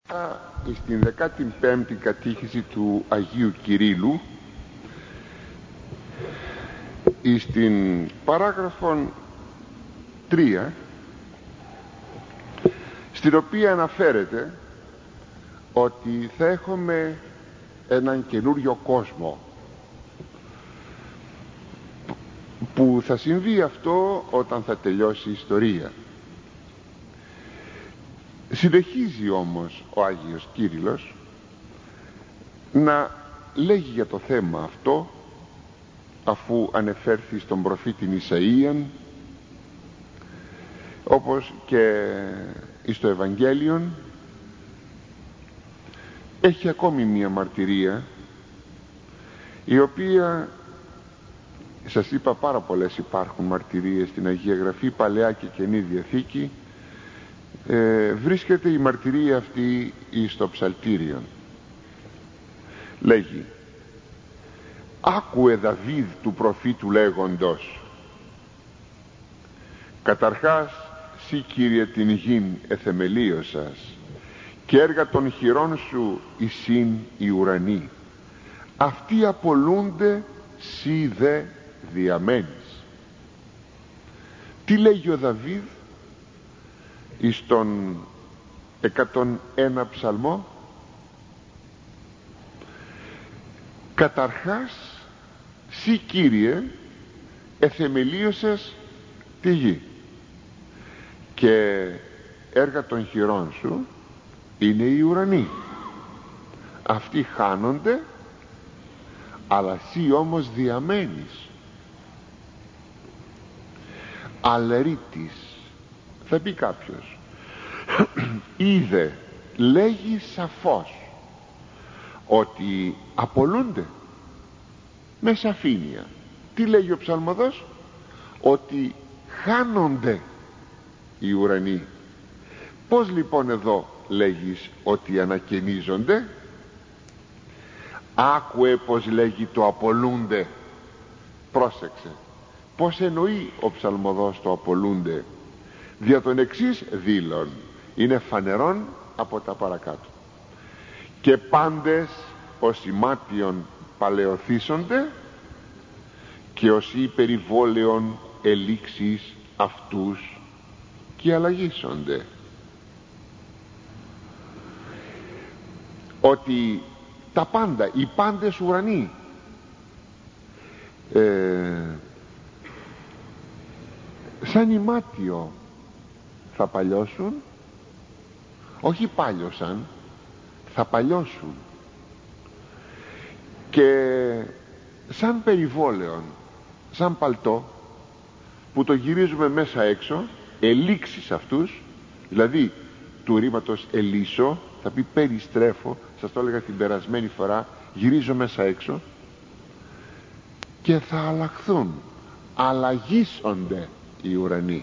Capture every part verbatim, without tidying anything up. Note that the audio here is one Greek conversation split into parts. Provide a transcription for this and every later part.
Στην δεκάτη πέμπτη κατήχηση του Αγίου Κυρίλλου, στην παράγραφον τρία, στην οποία αναφέρεται ότι θα έχουμε έναν καινούριο κόσμο, που θα συμβεί αυτό όταν θα τελειώσει η ιστορία. Συνεχίζει όμως ο Άγιος Κύριλλος να λέγει για το θέμα αυτό, αφού ανεφέρθη στον προφήτην Ισαΐαν, όπως και στο Ευαγγέλιον. Έχει ακόμη μία μαρτυρία, η οποία, σας είπα, πάρα πολλές υπάρχουν μαρτυρίες στην Αγία Γραφή, Παλαιά και Καινή Διαθήκη. Ε, βρίσκεται η μαρτυρία αυτή στο Ψαλτήριον. Λέγει: «Άκουε Δαβίδ του προφήτου λέγοντος, καταρχάς σύ Κύριε την γην εθεμελίωσας, και έργα των χειρών σου εισήν οι ουρανοί, αυτοί απολούνται σύ δε διαμένεις». Τι λέγει ο Δαβίδ εις τον εκατόν ένα ψαλμό? Καταρχάς σύ Κύριε εθεμελίωσες τη γη, και έργα των χειρών σου είναι οι ουρανοί, αυτοί χάνονται, αλλά σύ όμως διαμένεις. Αλερίτης, θα πει κάποιος, είδε, λέγει σαφώς ότι απολούνται με σαφήνεια. Τι λέγει ο ψαλμοδός? Ότι χάνονται οι ουρανοί. Πώς λοιπόν εδώ λέγεις ότι ανακαινίζονται? Άκουε πως λέγει το απολούνται. Πρόσεξε πως εννοεί ο ψαλμοδός το απολούνται. Δια τον εξής δήλων, είναι φανερόν από τα παρακάτω: και πάντες ως ημάτιον παλαιοθήσονται, και ως υπερηβόλαιον ελήξεις αυτούς και αλλαγήσονται. Ότι τα πάντα, οι πάντες ουρανοί, ε, σαν ημάτιο θα παλιώσουν, όχι πάλιωσαν, θα παλιώσουν, και σαν περιβόλαιον, σαν παλτό που το γυρίζουμε μέσα έξω, ελήξεις αυτούς, δηλαδή του ρήματος ελίσω, θα πει περιστρέφω, σας το έλεγα την περασμένη φορά, γυρίζω μέσα έξω, και θα αλλάχθουν, αλλαγήσονται οι ουρανοί.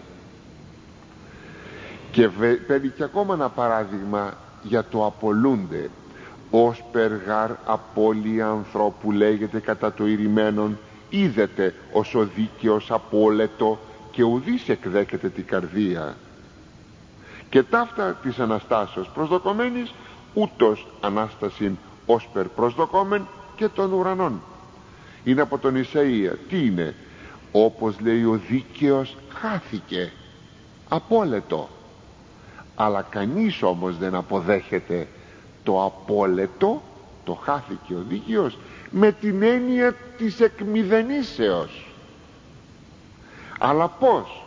Και παίρνει και ακόμα ένα παράδειγμα για το απολούνται: ως περγάρ απώλεια ανθρώπου λέγεται κατά το ηρημένον, είδετε ως ο δίκαιος απόλετο, και ουδείς εκδέκεται την καρδία. Και ταύτα της Αναστάσεως προσδοκομένης, ούτως Ανάστασιν ως περ προσδοκόμεν και των ουρανών. Είναι από τον Ισαΐα. Τι είναι? Όπως λέει ο δίκαιος χάθηκε, απόλετο. Αλλά κανείς όμως δεν αποδέχεται το απόλετο, το χάθηκε ο δίκαιος, με την έννοια της εκμηδενήσεως. Αλλά πώς?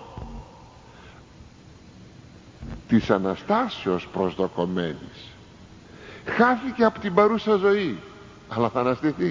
Της Αναστάσεως προσδοκομένης. Χάθηκε από την παρούσα ζωή, αλλά θα αναστηθεί.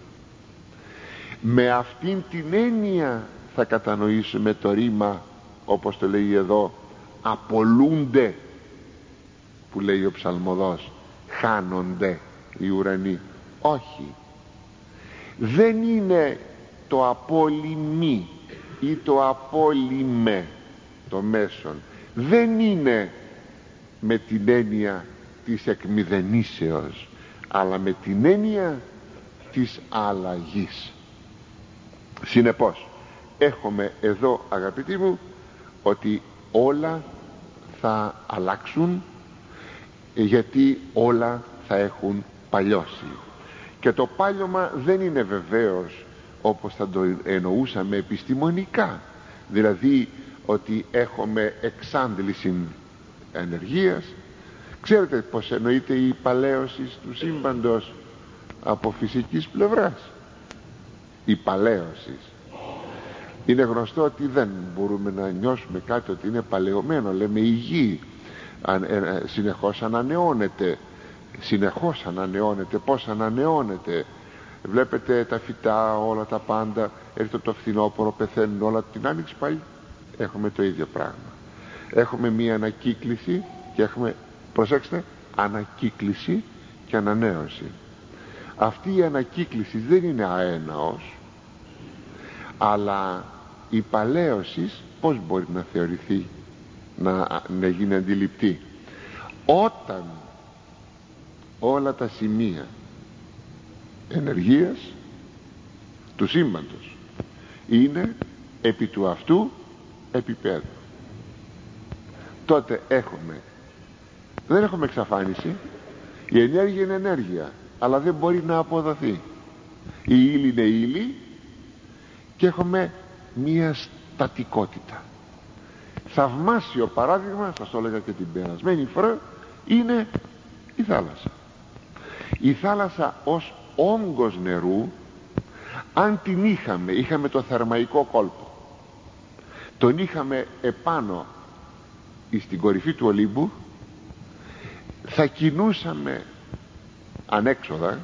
Με αυτήν την έννοια θα κατανοήσουμε το ρήμα, όπως το λέει εδώ, απολούνται, που λέει ο ψαλμοδός, χάνονται οι ουρανοί. Όχι, δεν είναι το απόλυμι ή το απόλυμε το μέσον, δεν είναι με την έννοια της εκμηδενήσεως, αλλά με την έννοια της αλλαγής. Συνεπώς έχουμε εδώ, αγαπητοί μου, ότι όλα θα αλλάξουν γιατί όλα θα έχουν παλιώσει. Και το πάλιωμα δεν είναι βεβαίως όπως θα το εννοούσαμε επιστημονικά, δηλαδή ότι έχουμε εξάντληση ενεργείας. Ξέρετε πως εννοείται η παλαίωση του σύμπαντος από φυσικής πλευράς? Η παλαίωση είναι γνωστό ότι δεν μπορούμε να νιώσουμε κάτι ότι είναι παλαιωμένο. Λέμε η γη συνεχώς ανανεώνεται, συνεχώς ανανεώνεται. Πώς ανανεώνεται? Βλέπετε τα φυτά, όλα τα πάντα, έρχεται το φθινόπωρο, πεθαίνουν όλα, την άνοιξη πάλι έχουμε το ίδιο πράγμα. Έχουμε μία ανακύκληση και έχουμε, προσέξτε, ανακύκληση και ανανέωση. Αυτή η ανακύκληση δεν είναι αέναος, αλλά η παλαίωση πώς μπορεί να θεωρηθεί, να, να γίνει αντιληπτή? Όταν όλα τα σημεία ενεργείας του σύμπαντος είναι επί του αυτού επίπεδου, τότε έχουμε, δεν έχουμε εξαφάνιση. Η ενέργεια είναι ενέργεια, αλλά δεν μπορεί να αποδοθεί. Η ύλη είναι ύλη και έχουμε μία στατικότητα. Θαυμάσιο παράδειγμα, σας το έλεγα και την περασμένη φορά, είναι η θάλασσα. Η θάλασσα ως όγκος νερού, αν την είχαμε, είχαμε το θερμαϊκό κόλπο, τον είχαμε επάνω στην κορυφή του Ολύμπου, θα κινούσαμε ανέξοδα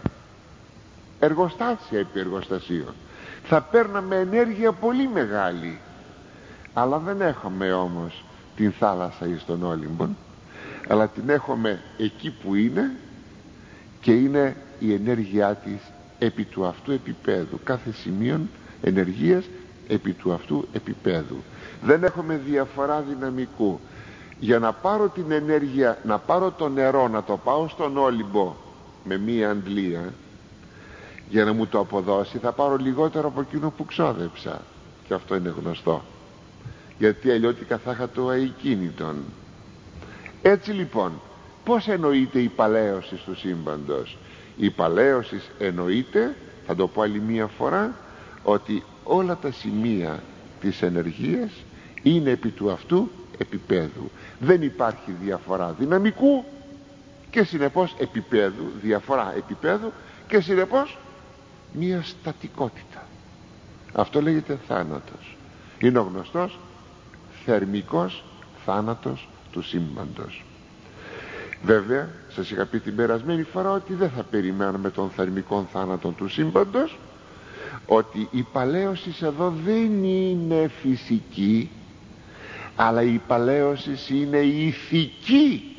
εργοστάσια επί εργοστασίων, θα παίρναμε ενέργεια πολύ μεγάλη. Αλλά δεν έχουμε όμως την θάλασσα εις τον Όλυμπον, αλλά την έχουμε εκεί που είναι, και είναι η ενέργειά της επί του αυτού επίπεδου, κάθε σημείων ενεργείας επί του αυτού επίπεδου. Δεν έχουμε διαφορά δυναμικού. Για να πάρω την ενέργεια, να πάρω το νερό, να το πάω στον Όλυμπο με μία αντλία, για να μου το αποδώσει θα πάρω λιγότερο από εκείνο που ξόδεψα, και αυτό είναι γνωστό, γιατί αλλιώτικα θα είχα το αικίνητον. Έτσι λοιπόν, πώς εννοείται η παλαίωση του σύμπαντος? Η παλαίωση εννοείται, θα το πω άλλη μία φορά, ότι όλα τα σημεία της ενεργείας είναι επί του αυτού επίπεδου. Δεν υπάρχει διαφορά δυναμικού και συνεπώς επίπεδου, διαφορά επίπεδου και συνεπώς μία στατικότητα. Αυτό λέγεται θάνατος. Είναι ο γνωστός θερμικός θάνατος του σύμπαντος. Βέβαια, σας είχα πει την περασμένη φορά ότι δεν θα περιμένουμε τον θερμικό θάνατο του σύμπαντος, ότι η παλαίωση εδώ δεν είναι φυσική, αλλά η παλαίωση είναι ηθική.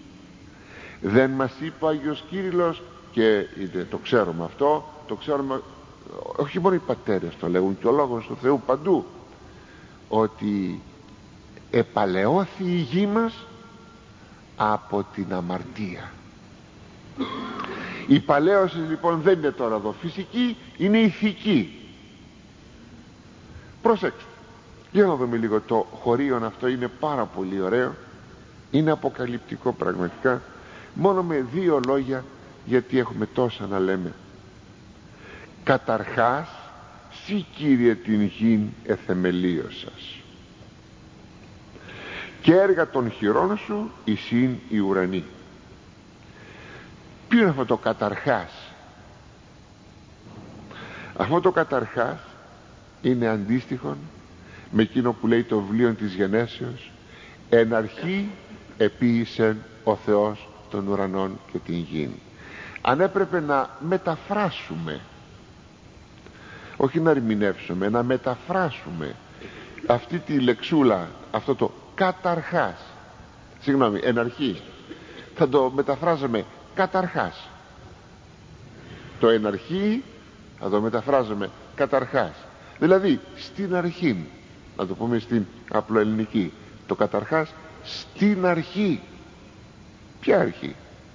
Δεν μας είπε ο Άγιος Κύριλλος, και το ξέρουμε αυτό, το ξέρουμε, όχι μόνο οι πατέρες το λέγουν, και ο Λόγος του Θεού παντού, ότι επαλαιώθη η γη μας από την αμαρτία. Η παλαίωση λοιπόν δεν είναι τώρα εδώ φυσική, είναι ηθική. Προσέξτε, για να δούμε λίγο το χωρίον αυτό, είναι πάρα πολύ ωραίο, είναι αποκαλυπτικό πραγματικά, μόνο με δύο λόγια, γιατί έχουμε τόσα να λέμε. Καταρχάς, σύ Κύριε την γην εθεμελίωσας, και έργα των χειρών σου εισήν οι ουρανοί. Ποιο είναι αυτό το καταρχάς? Αυτό το καταρχάς είναι αντίστοιχο με εκείνο που λέει το βιβλίο της Γενέσεως, εν αρχή επίησεν ο Θεός των ουρανών και την γην. Αν έπρεπε να μεταφράσουμε, όχι να ερμηνεύσουμε, να μεταφράσουμε αυτή τη λεξούλα, αυτό το καταρχάς, συγγνώμη, εν αρχή, θα το μεταφράζαμε καταρχάς. Το εν αρχή θα το μεταφράζαμε καταρχάς, δηλαδή στην αρχή, να το πούμε στην απλοελληνική, το καταρχάς στην αρχή. Ποια αρχή?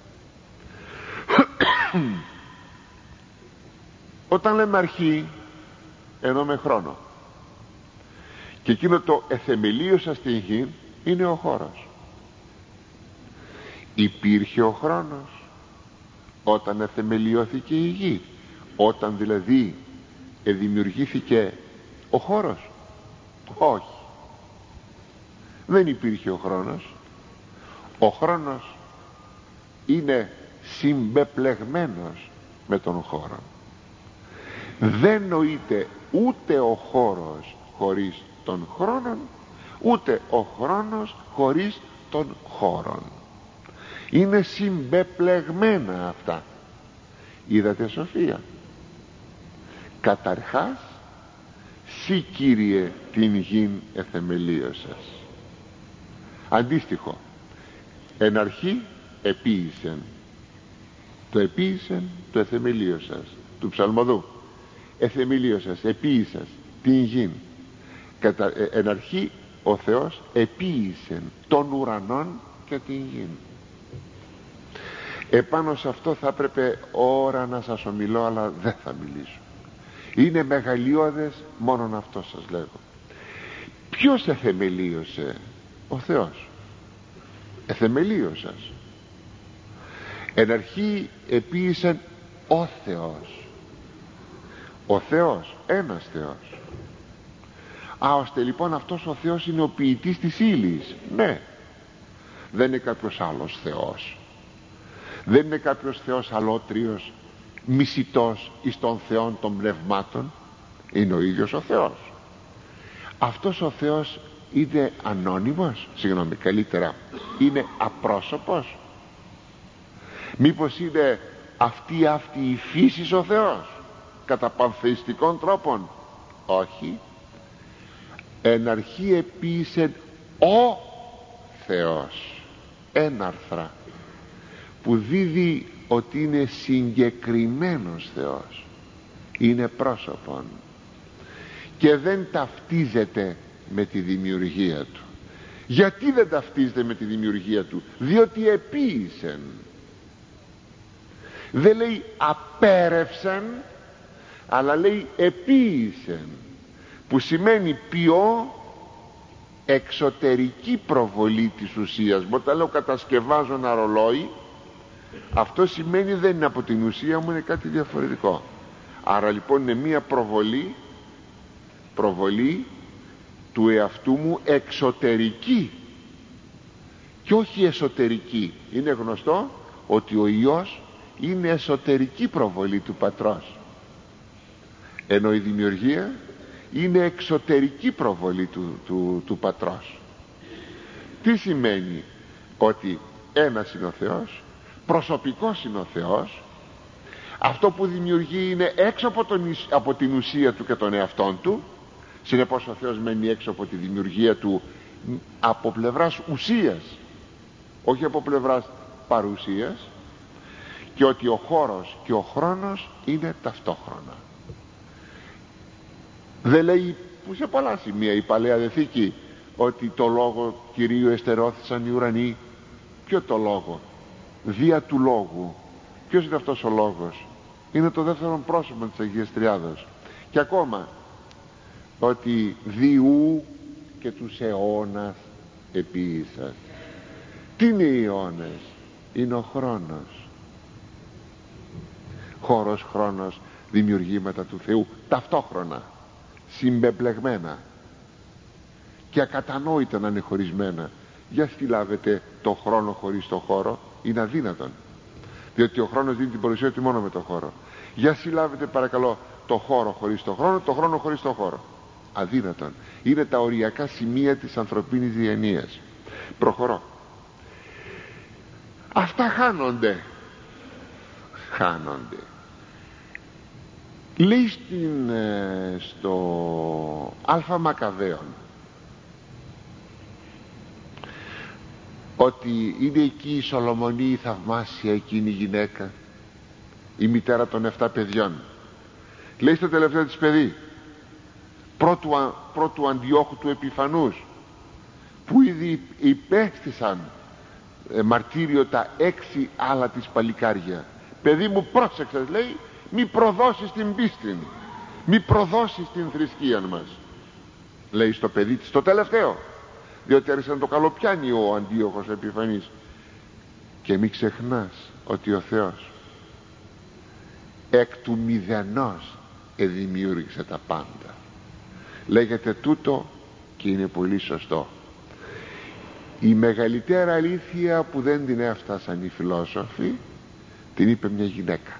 Όταν λέμε αρχή εννοούμε χρόνο, και εκείνο το εθεμελίωσα στην γη είναι ο χώρος. Υπήρχε ο χρόνος όταν εθεμελιώθηκε η γη, όταν δηλαδή εδημιουργήθηκε ο χώρος? Όχι, δεν υπήρχε ο χρόνος. Ο χρόνος είναι συμπεπλεγμένος με τον χώρο. Δεν νοείται ούτε ο χώρος χωρίς τον χρόνον, ούτε ο χρόνος χωρίς τον χώρον. Είναι συμπεπλεγμένα αυτά. Είδατε σοφία? Καταρχάς, σύ Κύριε την γην εθεμελίωσας. Αντίστοιχο, εν αρχή επίησεν. Το επίησεν, το εθεμελίωσας, του ψαλμοδού. Εθεμελίωσας, επίησας την γην. Κατα, ε, εν αρχή ο Θεός επίησεν των ουρανών και την γην. Επάνω σε αυτό θα έπρεπε ώρα να σας ομιλώ, αλλά δεν θα μιλήσω. Είναι μεγαλειώδες, μόνον αυτό σας λέγω. Ποιος εθεμελίωσε? Ο Θεός. Εθεμελίωσας. Εν αρχή επίησεν ο Θεός. Ο Θεός, ένας Θεός. Α, ώστε λοιπόν αυτός ο Θεός είναι ο ποιητής της ύλης? Ναι. Δεν είναι κάποιος άλλος Θεός. Δεν είναι κάποιος Θεός αλότριος, μισητός εις των Θεών των πνευμάτων. Είναι ο ίδιος ο Θεός. Αυτός ο Θεός είναι ανώνυμος? Συγγνώμη, καλύτερα, είναι απρόσωπος? Μήπως είναι αυτή αυτή η φύση ο Θεός κατά πανθεϊστικών τρόπων? Όχι. Εν αρχή επίησεν ο Θεός, έναρθρα, που δίδει ότι είναι συγκεκριμένος Θεός, είναι πρόσωπον και δεν ταυτίζεται με τη δημιουργία του. Γιατί δεν ταυτίζεται με τη δημιουργία του? Διότι επίησεν. Δεν λέει απέρευσαν, αλλά λέει επίησεν, που σημαίνει ποιό, εξωτερική προβολή της ουσίας. Μου όταν λέω κατασκευάζω ένα ρολόι, αυτό σημαίνει δεν είναι από την ουσία μου, είναι κάτι διαφορετικό. Άρα λοιπόν είναι μία προβολή, προβολή του εαυτού μου εξωτερική και όχι εσωτερική. Είναι γνωστό ότι ο Υιός είναι εσωτερική προβολή του Πατρός, ενώ η δημιουργία είναι εξωτερική προβολή του, του, του Πατρός. Τι σημαίνει? Ότι ένας είναι ο Θεός, προσωπικός είναι ο Θεός. Αυτό που δημιουργεί είναι έξω από, τον, από την ουσία του και τον εαυτόν του. Συνεπώς ο Θεός μένει έξω από τη δημιουργία του από πλευράς ουσίας, όχι από πλευράς παρουσίας. Και ότι ο χώρος και ο χρόνος είναι ταυτόχρονα. Δεν λέει που σε πολλά σημεία η Παλαιά Διαθήκη ότι το λόγο Κυρίου εστερώθησαν οι ουρανοί? Ποιο το λόγο? Δια του λόγου. Ποιος είναι αυτός ο λόγος? Είναι το δεύτερο πρόσωπο της Αγίας Τριάδος. Και ακόμα ότι διού και τους αιώνας επίησας. Τι είναι οι αιώνες? Είναι ο χρόνος. Χώρος, χρόνος, δημιουργήματα του Θεού ταυτόχρονα, συμπεπλεγμένα και ακατανόητα να είναι χωρισμένα. Για συλλάβετε το χρόνο χωρίς το χώρο, είναι αδύνατον, διότι ο χρόνος δίνει την παρουσία του μόνο με το χώρο. Για συλλάβετε παρακαλώ το χώρο χωρίς το χρόνο, το χρόνο χωρίς το χώρο. Αδύνατον. Είναι τα οριακά σημεία της ανθρωπίνης διανοίας. Προχωρώ. Αυτά χάνονται. Χάνονται. Λέει στην, ε, στο Α Μακαβαίων ότι είναι εκεί η Σολομονή, η θαυμάσια εκείνη η γυναίκα, η μητέρα των εφτά παιδιών. Λέει στο τελευταίο της παιδί, πρώτου, πρώτου Αντιόχου του Επιφανούς, που ήδη υπέστησαν ε, μαρτύριο τα έξι άλλα της παλικάρια. Παιδί μου, πρόσεξες, λέει, μη προδώσεις την πίστη, μη προδώσεις την θρησκεία μας, λέει στο παιδί της, το τελευταίο, διότι άρχισε να το καλοπιάνει ο Αντίοχος Επιφανής. Και μην ξεχνάς ότι ο Θεός εκ του μηδενός εδημιούργησε τα πάντα. Λέγεται τούτο και είναι πολύ σωστό. Η μεγαλύτερη αλήθεια που δεν την έφτασαν οι φιλόσοφοι την είπε μια γυναίκα,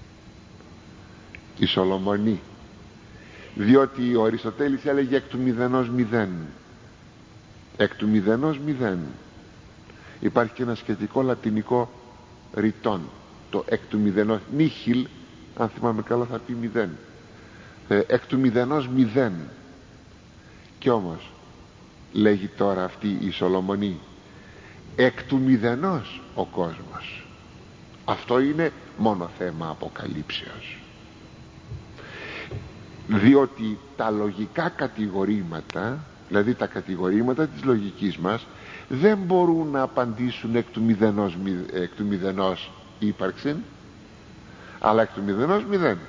η Σολομονή, διότι ο Αριστοτέλης έλεγε εκ του μηδενός μηδέν. Εκ του μηδενός μηδέν. Υπάρχει και ένα σχετικό λατινικό ρητόν, το εκ του μηδενός, νίχιλ, αν θυμάμαι καλά θα πει μηδέν, ε, εκ του μηδενός μηδέν. Κι όμως λέγει τώρα αυτή η Σολομονή, εκ του μηδενός ο κόσμος. Αυτό είναι μόνο θέμα αποκαλύψεως, διότι τα λογικά κατηγορήματα, δηλαδή τα κατηγορήματα της λογικής μας, δεν μπορούν να απαντήσουν εκ του μηδενός, εκ του μηδενός ύπαρξη, αλλά εκ του μηδενός μηδέν.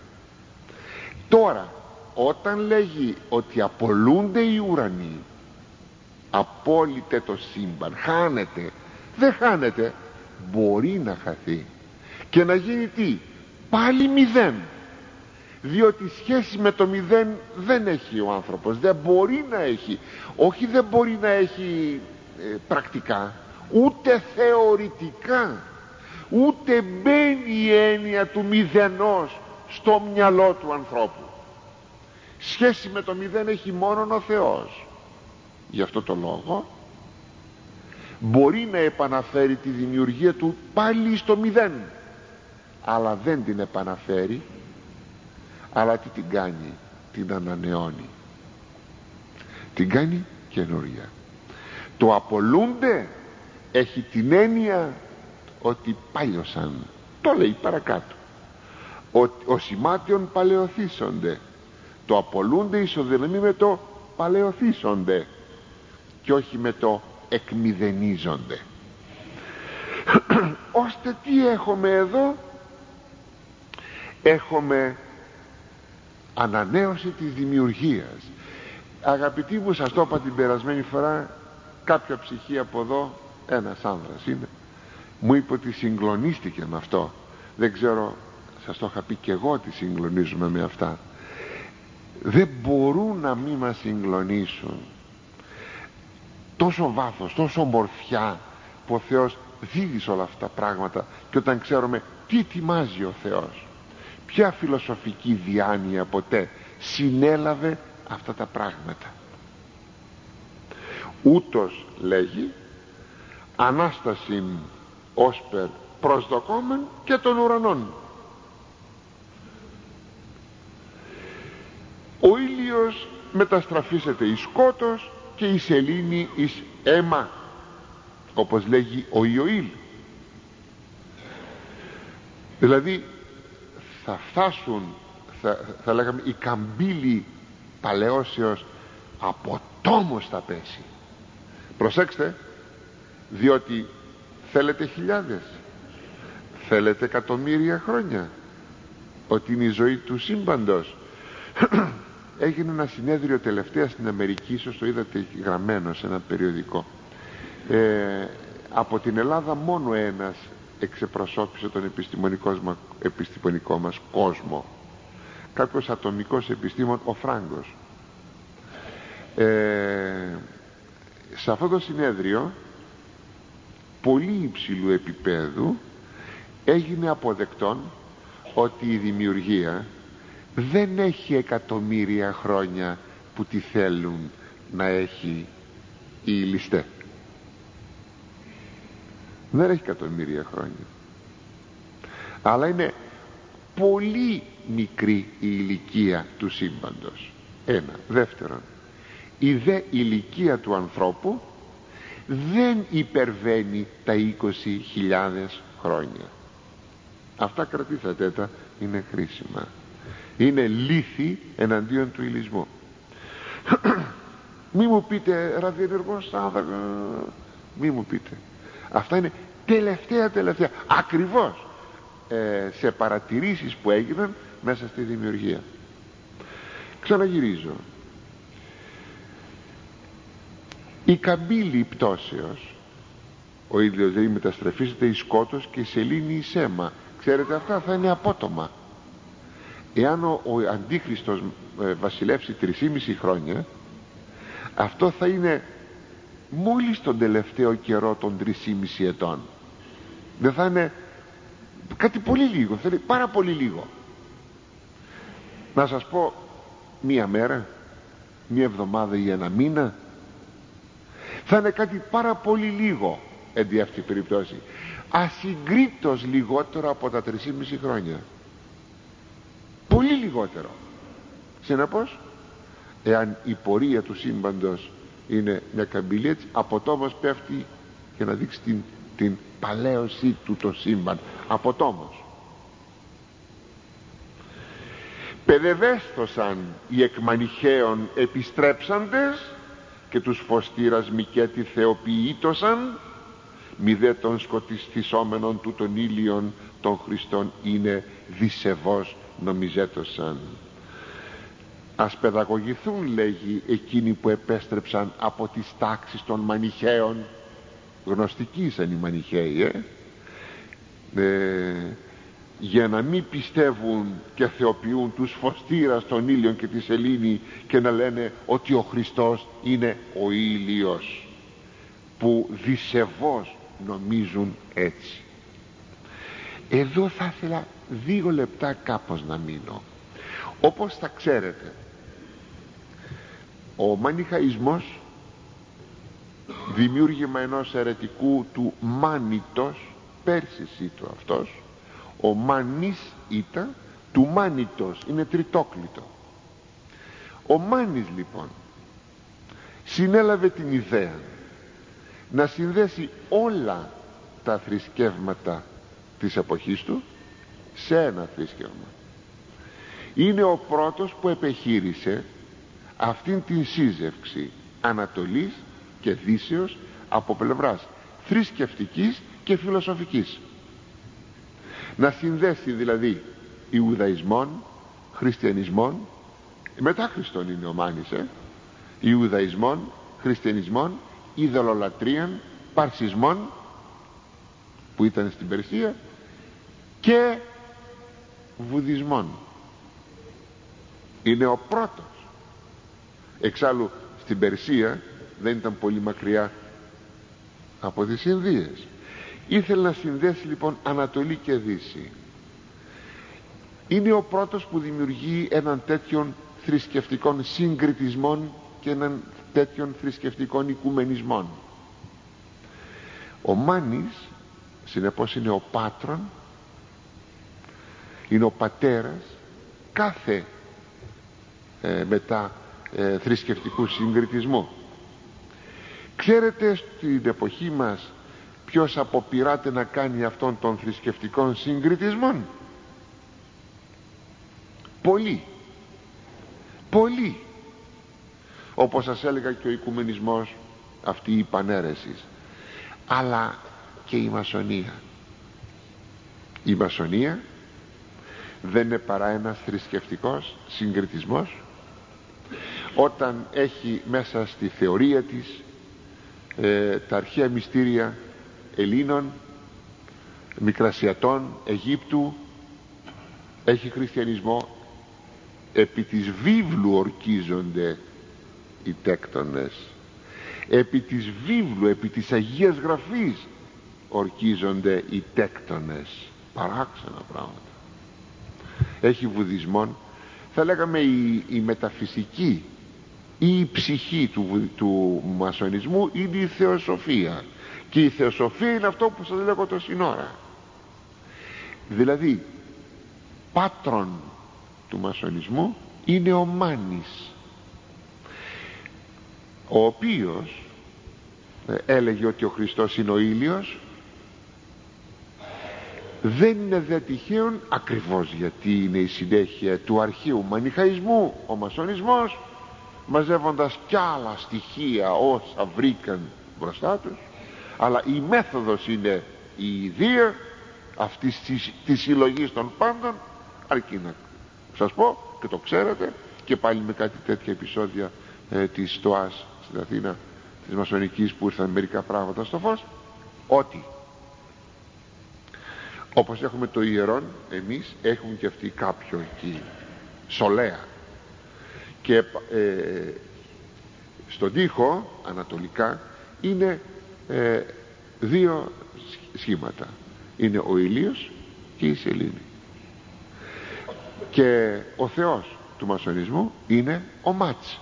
Τώρα όταν λέγει ότι απολούνται οι ουρανοί, απόλυτε το σύμπαν, χάνεται, δεν χάνεται, μπορεί να χαθεί και να γίνει τι, πάλι μηδέν, διότι σχέση με το μηδέν δεν έχει ο άνθρωπος, δεν μπορεί να έχει, όχι δεν μπορεί να έχει ε, πρακτικά, ούτε θεωρητικά, ούτε μπαίνει η έννοια του μηδενός στο μυαλό του ανθρώπου. Σχέση με το μηδέν έχει μόνον ο Θεός. Γι' αυτό το λόγο μπορεί να επαναφέρει τη δημιουργία του πάλι στο μηδέν, αλλά δεν την επαναφέρει, αλλά τι την κάνει, την ανανεώνει, την κάνει καινούρια. Το απολούνται έχει την έννοια ότι πάλιωσαν, το λέει παρακάτω, ο, ο σημάτιον παλαιοθήσονται. Το απολούνται ισοδυναμεί με το παλαιοθήσονται και όχι με το εκμηδενίζονται. Ώστε τι έχουμε εδώ, έχουμε ανανέωση της δημιουργίας. Αγαπητοί μου, σας το είπα την περασμένη φορά, κάποια ψυχή από εδώ, ένας άνδρας είναι, μου είπε ότι συγκλονίστηκε με αυτό. Δεν ξέρω, σας το είχα πει και εγώ ότι συγκλονίζουμε με αυτά. Δεν μπορούν να μην μας συγκλονίσουν τόσο βάθος, τόσο ομορφιά που ο Θεός δίδει σε όλα αυτά τα πράγματα. Και όταν ξέρουμε τι ετοιμάζει ο Θεός, ποια φιλοσοφική διάνοια ποτέ συνέλαβε αυτά τα πράγματα. Ούτως λέγει, Ανάστασιν όσπερ προσδοκόμεν και των ουρανών. Ο ήλιος μεταστραφίσεται εις σκότος και η σελήνη εις αίμα, όπως λέγει ο Ιωήλ. Δηλαδή θα φτάσουν, θα, θα λέγαμε, η καμπύλη παλαιώσεως από τόμος θα πέσει. Προσέξτε, διότι θέλετε χιλιάδες, θέλετε εκατομμύρια χρόνια, ότι είναι η ζωή του σύμπαντος. Έγινε ένα συνέδριο τελευταία στην Αμερική, ίσως το είδατε γραμμένο σε ένα περιοδικό. ε, από την Ελλάδα μόνο ένας εξεπροσώπησε τον επιστημονικό, επιστημονικό μας κόσμο, κάποιος ατομικός επιστήμον, ο Φράγκος. ε, σε αυτό το συνέδριο πολύ υψηλού επίπεδου έγινε αποδεκτόν ότι η δημιουργία δεν έχει εκατομμύρια χρόνια που τη θέλουν να έχει η ληστέ. Δεν έχει εκατομμύρια χρόνια, αλλά είναι πολύ μικρή η ηλικία του σύμπαντος. Ένα. Δεύτερον, η δε ηλικία του ανθρώπου δεν υπερβαίνει τα είκοσι χιλιάδες χρόνια. Αυτά κρατήσατε τα, είναι χρήσιμα. Είναι λύθη εναντίον του ηλισμού. Μη μου πείτε ραδιενεργός άνθρακα, μη μου πείτε. Αυτά είναι τελευταία τελευταία, ακριβώς ε, σε παρατηρήσεις που έγιναν μέσα στη δημιουργία. Ξαναγυρίζω. Η καμπύλη πτώσεως Ο ήλιος δηλαδή μεταστρεφίζεται εις σκότος και η σελήνη εις αίμα. Ξέρετε, αυτά θα είναι απότομα. Εάν ο, ο Αντίχριστος ε, βασιλεύσει τρισήμιση χρόνια, αυτό θα είναι μόλις τον τελευταίο καιρό των τρισήμιση ετών. Δεν θα είναι κάτι πολύ λίγο, θα είναι πάρα πολύ λίγο. Να σας πω, μία μέρα, μία εβδομάδα ή ένα μήνα, θα είναι κάτι πάρα πολύ λίγο εν τη αυτή περιπτώσει, ασυγκρίτως λιγότερο από τα τρισήμιση χρόνια. Πολύ λιγότερο. Συνεπώς, εάν η πορεία του σύμπαντος είναι μια καμπύλη, έτσι από τόμος πέφτει για να δείξει την, την παλαίωσή του το σύμπαν. Από τόμος. Παιδευέσθωσαν οι εκμανιχαίων επιστρέψαντες και τους φωστήρας Μικέτη θεοποιήτωσαν, μη δε των σκοτιστισόμενων του των ήλιων των Χριστών είναι δισεβώς νομιζέτωσαν. Ας παιδαγωγηθούν, λέγει, εκείνοι που επέστρεψαν από τις τάξεις των μανιχαίων. Γνωστικοί ήσαν οι μανιχαίοι, ε? ε για να μην πιστεύουν και θεοποιούν τους φωστήρας των ήλιων και τη σελήνη και να λένε ότι ο Χριστός είναι ο ήλιος, που δισεβώς νομίζουν έτσι. Εδώ θα ήθελα δύο λεπτά κάπως να μείνω. Όπως θα ξέρετε, ο μανιχαϊσμός, δημιούργημα ενός αιρετικού του Μάνιτος, Πέρσης ήτο αυτός, ο Μάνης ήταν του Μάνιτος, είναι τριτόκλητο. Ο Μάνης λοιπόν συνέλαβε την ιδέα να συνδέσει όλα τα θρησκεύματα της εποχής του σε ένα θρησκεύμα. Είναι ο πρώτος που επεχείρησε αυτήν την σύζευξη Ανατολής και Δύσεως από πλευράς θρησκευτικής και φιλοσοφικής. Να συνδέσει δηλαδή Ιουδαϊσμόν, Χριστιανισμόν, μετά Χριστόν είναι ο Μάνης, ε? Ιουδαϊσμόν, Χριστιανισμόν, ειδωλολατρίαν, Παρσισμόν που ήταν στην Περσία και Βουδισμόν. Είναι ο πρώτος. Εξάλλου στην Περσία δεν ήταν πολύ μακριά από τις Ινδίες. Ήθελε να συνδέσει λοιπόν Ανατολή και Δύση. Είναι ο πρώτος που δημιουργεί έναν τέτοιον θρησκευτικών συγκριτισμών και έναν τέτοιον θρησκευτικών οικουμενισμών. Ο Μάνης συνεπώς είναι ο πάτρον, είναι ο πατέρας κάθε ε, μετά ε, θρησκευτικού συγκριτισμού. Ξέρετε στην εποχή μας ποιος αποπειράται να κάνει αυτόν των θρησκευτικών συγκριτισμών? Πολλοί. Πολλοί. Όπως σας έλεγα και ο οικουμενισμός, αυτή η πανέρεση, αλλά και η μασονία. Η μασονία δεν είναι παρά ένας θρησκευτικός συγκριτισμός, όταν έχει μέσα στη θεωρία της ε, τα αρχαία μυστήρια Ελλήνων, Μικρασιατών, Αιγύπτου, έχει χριστιανισμό. Επί της βίβλου ορκίζονται οι τέκτονες, επί της βίβλου, επί της Αγίας Γραφής ορκίζονται οι τέκτονες. Παράξενα πράγματα. Έχει βουδισμόν, θα λέγαμε η, η μεταφυσική ή η ψυχή του, του μασονισμού είναι η θεοσοφία, και η θεοσοφία είναι αυτό που σας λέγω το σύνορα. Δηλαδή πάτρον του μασονισμού είναι ο Μάνης, ο οποίος ε, έλεγε ότι ο Χριστός είναι ο ήλιος. Δεν είναι δε τυχαίον, ακριβώς γιατί είναι η συνέχεια του αρχαίου μανιχαϊσμού ο μασονισμός, μαζεύοντας κι άλλα στοιχεία όσα βρήκαν μπροστά τους, αλλά η μέθοδος είναι η ιδία αυτής της, της συλλογής των πάντων, αρκεί να σας πω και το ξέρετε, και πάλι με κάτι τέτοια επεισόδια ε, της ΣΤΟΑΣ στην Αθήνα, της μασονικής, που ήρθαν μερικά πράγματα στο φως. ότι όπως έχουμε το ιερόν, εμείς έχουμε και αυτοί κάποιο εκεί σολέα, και ε, στον τοίχο ανατολικά είναι ε, δύο σχήματα, είναι ο ήλιος και η σελήνη, και ο Θεός του μασονισμού είναι ο Μάτς.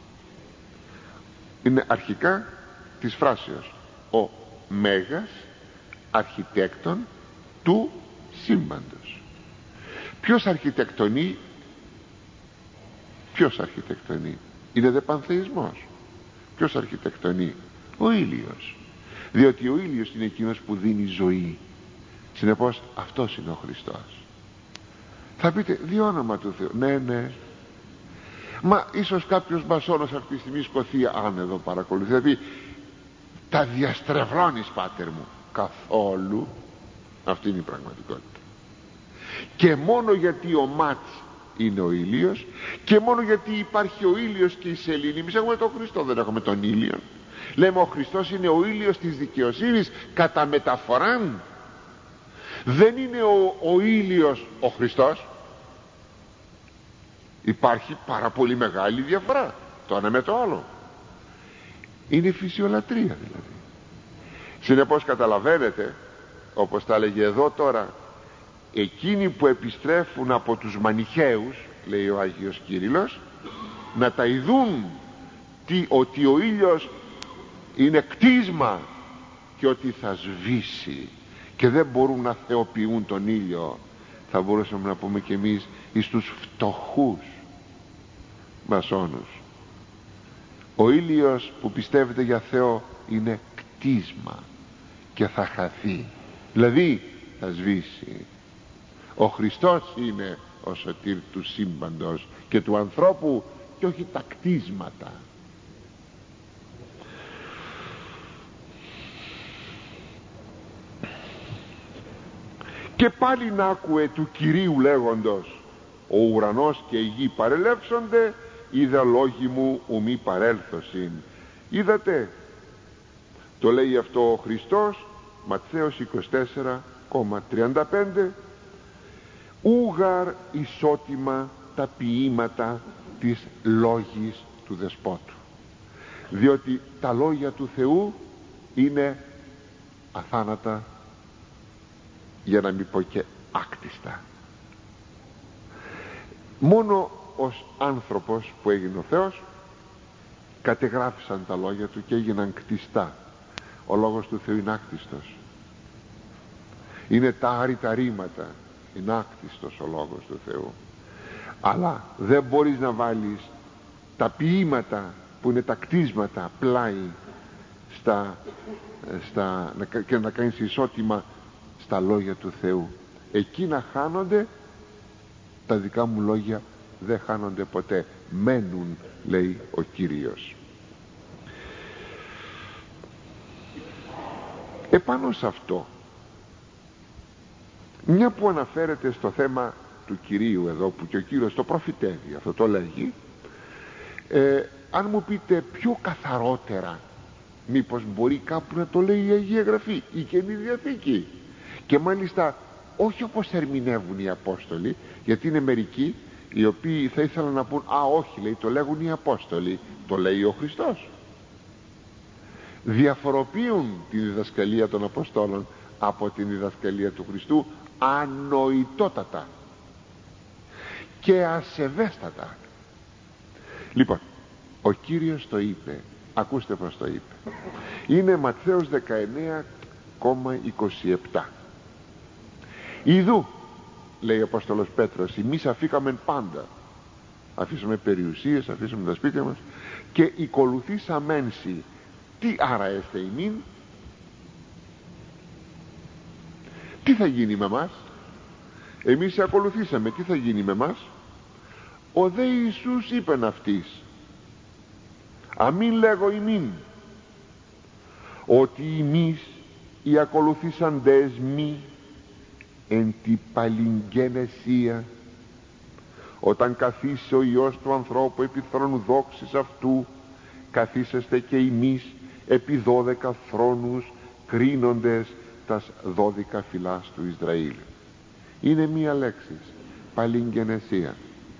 Είναι αρχικά της φράσεως ο μέγας αρχιτέκτον του σύμπαντος. Ποιος αρχιτεκτονεί? Ποιος αρχιτεκτονεί? Είναι δε πανθεϊσμός. Ποιος αρχιτεκτονεί? Ο ήλιος, διότι ο ήλιος είναι εκείνος που δίνει ζωή. Συνεπώς αυτός είναι ο Χριστός. Θα πείτε, διόνομα του Θεού. Ναι, ναι, μα ίσως κάποιος μασόνος αυτή τη στιγμή σκοθεί, αν εδώ παρακολουθεί, θα πει, τα διαστρεβλώνεις, πάτερ μου. Καθόλου. Αυτή είναι η πραγματικότητα. Και μόνο γιατί ο Μάτς είναι ο ήλιος, και μόνο γιατί υπάρχει ο ήλιος και η σελήνη. Εμείς έχουμε τον Χριστό, δεν έχουμε τον ήλιο. Λέμε ο Χριστός είναι ο ήλιος της δικαιοσύνης κατά μεταφοράν. Δεν είναι ο, ο ήλιος ο Χριστός. Υπάρχει πάρα πολύ μεγάλη διαφορά το ένα με το άλλο. Είναι φυσιολατρία δηλαδή. Συνεπώς καταλαβαίνετε, όπως τα έλεγε εδώ τώρα, εκείνοι που επιστρέφουν από τους Μανιχαίους, λέει ο Άγιος Κύριλλος, να τα ειδούν τι, ότι ο ήλιος είναι κτίσμα και ότι θα σβήσει, και δεν μπορούν να θεοποιούν τον ήλιο. Θα μπορούσαμε να πούμε και εμείς εις τους φτωχούς μασόνους. Ο ήλιος που πιστεύετε για Θεό είναι κτίσμα και θα χαθεί, δηλαδή θα σβήσει. Ο Χριστός είναι ο σωτήρ του σύμπαντος και του ανθρώπου, και όχι τα κτίσματα. Και πάλι να άκουε του Κυρίου λέγοντος, ο ουρανός και η γη παρελεύσονται, είδα λόγοι μου ουμή παρέλθωσιν. Είδατε, το λέει αυτό ο Χριστός, Ματθαίος είκοσι τέσσερα τριάντα πέντε, ούγαρ ισότιμα τα ποίηματα της λόγης του Δεσπότου, διότι τα λόγια του Θεού είναι αθάνατα, για να μην πω και άκτιστα. Μόνο ως άνθρωπος που έγινε ο Θεός κατεγράφησαν τα λόγια του και έγιναν κτιστά. Ο λόγος του Θεού είναι άκτιστος. Είναι τα άρρητα ρήματα, είναι άκτιστος ο λόγος του Θεού. Αλλά δεν μπορείς να βάλεις τα ποίηματα που είναι τα κτίσματα πλάι στα, στα, και να κάνεις ισότιμα στα λόγια του Θεού. Εκείνα χάνονται, τα δικά μου λόγια δεν χάνονται ποτέ, μένουν, λέει ο Κύριος. Επάνω σε αυτό, μια που αναφέρεται στο θέμα του Κυρίου εδώ, που και ο Κύριος το προφητεύει, αυτό το λέγει, ε, αν μου πείτε πιο καθαρότερα, μήπως μπορεί κάπου να το λέει η Αγία Γραφή, η Καινή Διαθήκη, και μάλιστα όχι όπως ερμηνεύουν οι Απόστολοι, γιατί είναι μερικοί οι οποίοι θα ήθελαν να πούν, α όχι, λέει, το λέγουν οι Απόστολοι, το λέει ο Χριστός. Διαφοροποιούν τη διδασκαλία των Αποστόλων από την διδασκαλία του Χριστού ανοητότατα και ασεβέστατα. Λοιπόν, ο Κύριος το είπε, ακούστε πως το είπε, είναι Ματθαίος δεκαεννέα είκοσι επτά. Ιδού, λέει ο Απόστολος Πέτρος, εμείς αφήκαμεν πάντα, αφήσαμε περιουσίες, αφήσαμε τα σπίτια μας και οικολουθήσαμέν σοι. Τι άρα έστε ημίν? Τι θα γίνει με μας? Εμείς σε ακολουθήσαμε, τι θα γίνει με μας? Ο δε Ιησούς είπεν αυτής, αμήν λέγω ημίν, ότι εμείς οι ακολουθήσαντες μη εν τη παλιγγενεσία, όταν καθίσει ο Υιός του ανθρώπου επί θρόνου δόξης αυτού, καθίσεστε και εμείς επί δώδεκα θρόνους κρίνοντες τας δώδεκα φυλάς του Ισραήλ. Είναι μία λέξη, παλιγγενεσία.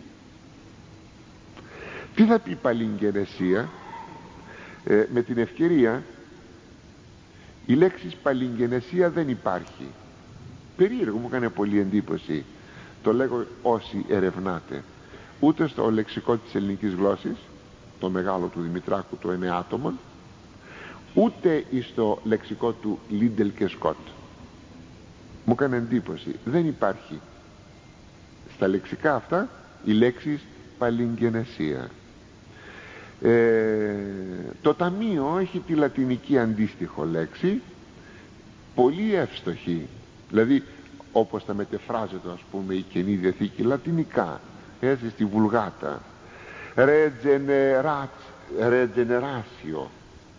Τι θα πει παλιγγενεσία? Ε, με την ευκαιρία, η λέξη παλιγγενεσία δεν υπάρχει. Περίεργο, μου έκανε πολύ εντύπωση. Το λέγω όσοι ερευνάτε. Ούτε στο λεξικό της ελληνικής γλώσσης, το μεγάλο του Δημητράκου, το εννέα άτομων, ούτε στο λεξικό του Λίντελ και Σκότ. Μου έκανε εντύπωση. Δεν υπάρχει στα λεξικά αυτά η λέξη παλιγγενεσία. Ε, το ταμείο έχει τη λατινική αντίστοιχο λέξη, πολύ εύστοχη, δηλαδή όπως τα μετεφράζεται, ας πούμε, η Καινή Διαθήκη λατινικά, έτσι στη Βουλγάτα. Regeneratio.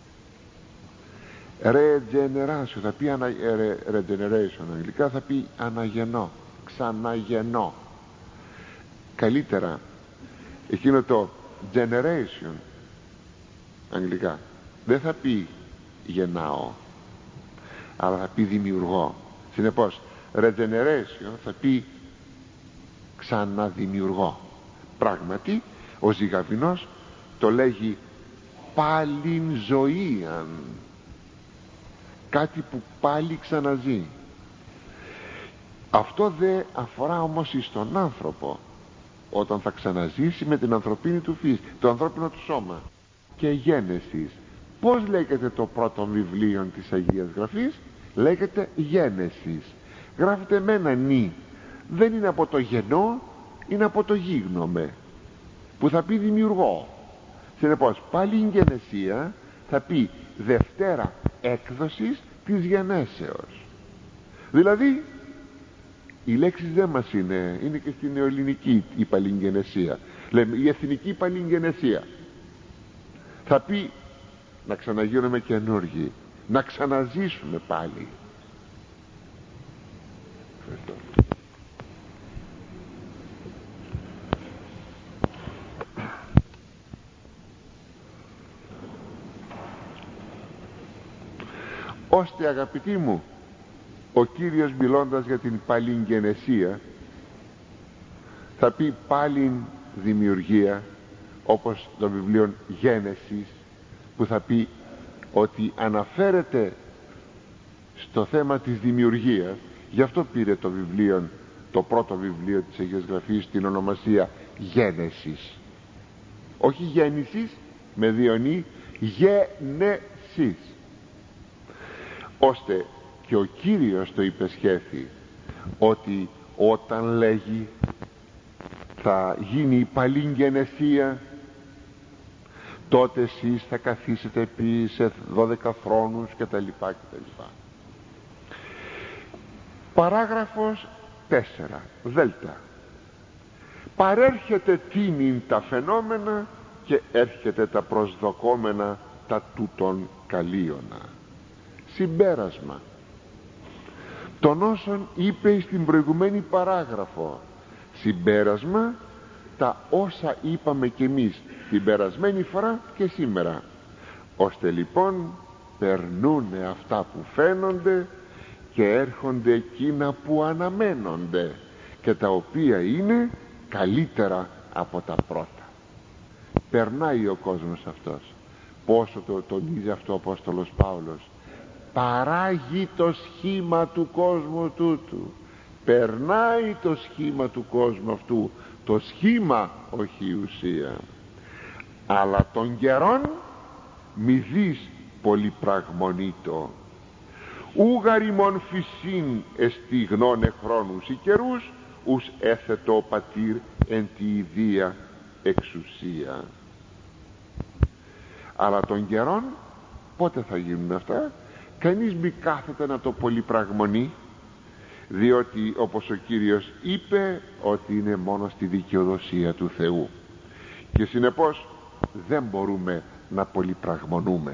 Regeneratio θα πει ανα, re, regeneration αγγλικά, θα πει αναγεννώ, ξαναγεννώ. Καλύτερα εκείνο το generation αγγλικά δεν θα πει γεννάω, αλλά θα πει δημιουργώ. Συνεπώς regeneration θα πει ξαναδημιουργώ. Πράγματι ο Ζυγαβινός το λέγει πάλιν ζωίαν, κάτι που πάλι ξαναζεί. Αυτό δεν αφορά όμως στον άνθρωπο όταν θα ξαναζήσει με την ανθρωπίνη του φύση, το ανθρώπινο του σώμα. Και Γένεσης, πώς λέγεται το πρώτο βιβλίο της Αγίας Γραφής? Λέγεται Γένεσης. Γράφεται με ένα νι, δεν είναι από το γενό, είναι από το γίγνομε, που θα πει δημιουργώ. Συνεπώς πάλι η γενεσία θα πει δευτέρα έκδοσης της γενέσεως. Δηλαδή η λέξη δεν μας είναι, είναι και στην νεοελληνική η παλιγγενεσία. Λέμε η εθνική παλιγγενεσία. Θα πει να ξαναγίνουμε καινούργοι, να ξαναζήσουμε πάλι. Ευχαριστώ. Ώστε, αγαπητοί μου, ο Κύριος μιλώντας για την παλιγγενεσία θα πει πάλιν δημιουργία, όπως το βιβλίο Γένεσης, που θα πει ότι αναφέρεται στο θέμα της δημιουργίας. Γι' αυτό πήρε το βιβλίο, το πρώτο βιβλίο της Αγίας Γραφής, την ονομασία Γένεσης. Όχι γέννησης με διονύ, Γένεσης. Ώστε και ο Κύριος το υπεσχέθη ότι όταν λέγει θα γίνει η παλιγγενεσία, τότε εσείς θα καθίσετε επί σε δώδεκα θρόνους κτλ. κτλ. Παράγραφος τέσσερα, δέλτα. Παρέρχεται τίμην τα φαινόμενα και έρχεται τα προσδοκόμενα τα τούτων καλίωνα. Συμπέρασμα των όσων είπε στην προηγουμένη παράγραφο. Συμπέρασμα τα όσα είπαμε κι εμείς την περασμένη φορά και σήμερα. Ώστε λοιπόν περνούνε αυτά που φαίνονται και έρχονται εκείνα που αναμένονται και τα οποία είναι καλύτερα από τα πρώτα. Περνάει ο κόσμος αυτός. Πόσο το τονίζει αυτό ο Απόστολος Παύλος. Παράγει το σχήμα του κόσμου τούτου. Περνάει το σχήμα του κόσμου αυτού. Το σχήμα, όχι η ουσία. Αλλά των καιρών μη δεις πολυπραγμονήτω. Ούγαριμον φυσίν εστι γνώνε χρόνους οι καιρούς, ους έθετο ο πατήρ εν τη ιδία εξουσία. Αλλά των καιρών πότε θα γίνουν αυτά? Κανείς μη κάθεται να το πολυπραγμονεί, διότι όπως ο Κύριος είπε ότι είναι μόνο στη δικαιοδοσία του Θεού και συνεπώς δεν μπορούμε να πολυπραγμονούμε.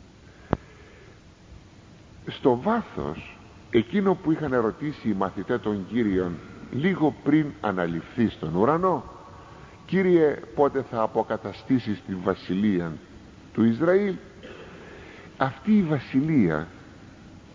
Στο βάθος εκείνο που είχαν ερωτήσει οι μαθητές των Κύριων λίγο πριν αναλυφθεί στον ουρανό, Κύριε, πότε θα αποκαταστήσεις τη βασιλεία του Ισραήλ? Αυτή η βασιλεία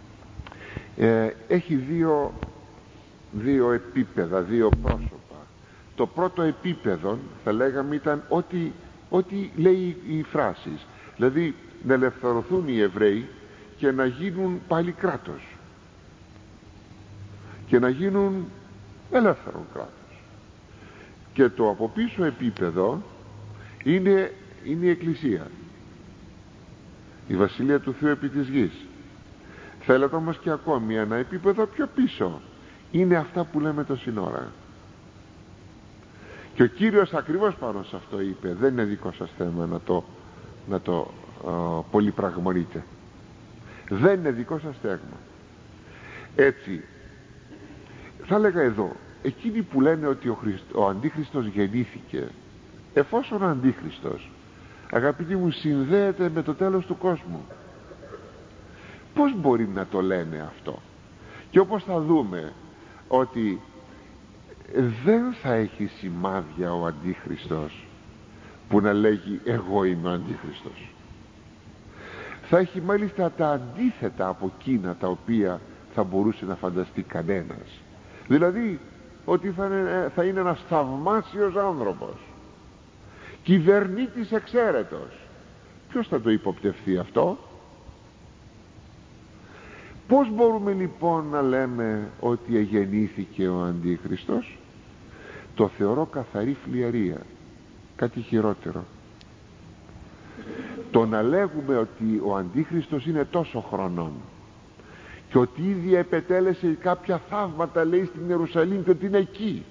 ε, έχει δύο, δύο επίπεδα, δύο πρόσωπα. Το πρώτο επίπεδο θα λέγαμε ήταν ό,τι, ό,τι λέει οι φράσεις, δηλαδή να ελευθερωθούν οι Εβραίοι και να γίνουν πάλι κράτος και να γίνουν ελεύθερο κράτος. Και το από πίσω επίπεδο είναι, είναι η Εκκλησία, η Βασιλεία του Θεού επί της γης. Θέλετε όμως και ακόμη ένα επίπεδο πιο πίσω, είναι αυτά που λέμε το σύνορα. Και ο Κύριος ακριβώς πάνω σε αυτό είπε, δεν είναι δικό σας θέμα να το, να το α, πολυπραγμονείτε, δεν είναι δικό σας θέμα. Έτσι θα έλεγα εδώ, εκείνοι που λένε ότι ο, Χριστ, ο Αντίχριστος γεννήθηκε, εφόσον ο Αντίχριστος, αγαπητοί μου, συνδέεται με το τέλος του κόσμου, πώς μπορεί να το λένε αυτό? Και όπως θα δούμε ότι δεν θα έχει σημάδια ο Αντίχριστος που να λέγει εγώ είμαι ο Αντίχριστος. Θα έχει μάλιστα τα αντίθετα από εκείνα τα οποία θα μπορούσε να φανταστεί κανένας. Δηλαδή ότι θα είναι, θα είναι ένας θαυμάσιος άνθρωπος, κυβερνήτης εξαίρετος. Ποιος θα το υποπτευθεί αυτό? Πώς μπορούμε λοιπόν να λέμε ότι εγεννήθηκε ο Αντίχριστος? Το θεωρώ καθαρή φλιαρία, κάτι χειρότερο. Το να λέγουμε ότι ο Αντίχριστος είναι τόσο χρονών και ότι ήδη επετέλεσε κάποια θαύματα, λέει, στην Ιερουσαλήμ και ότι είναι εκεί,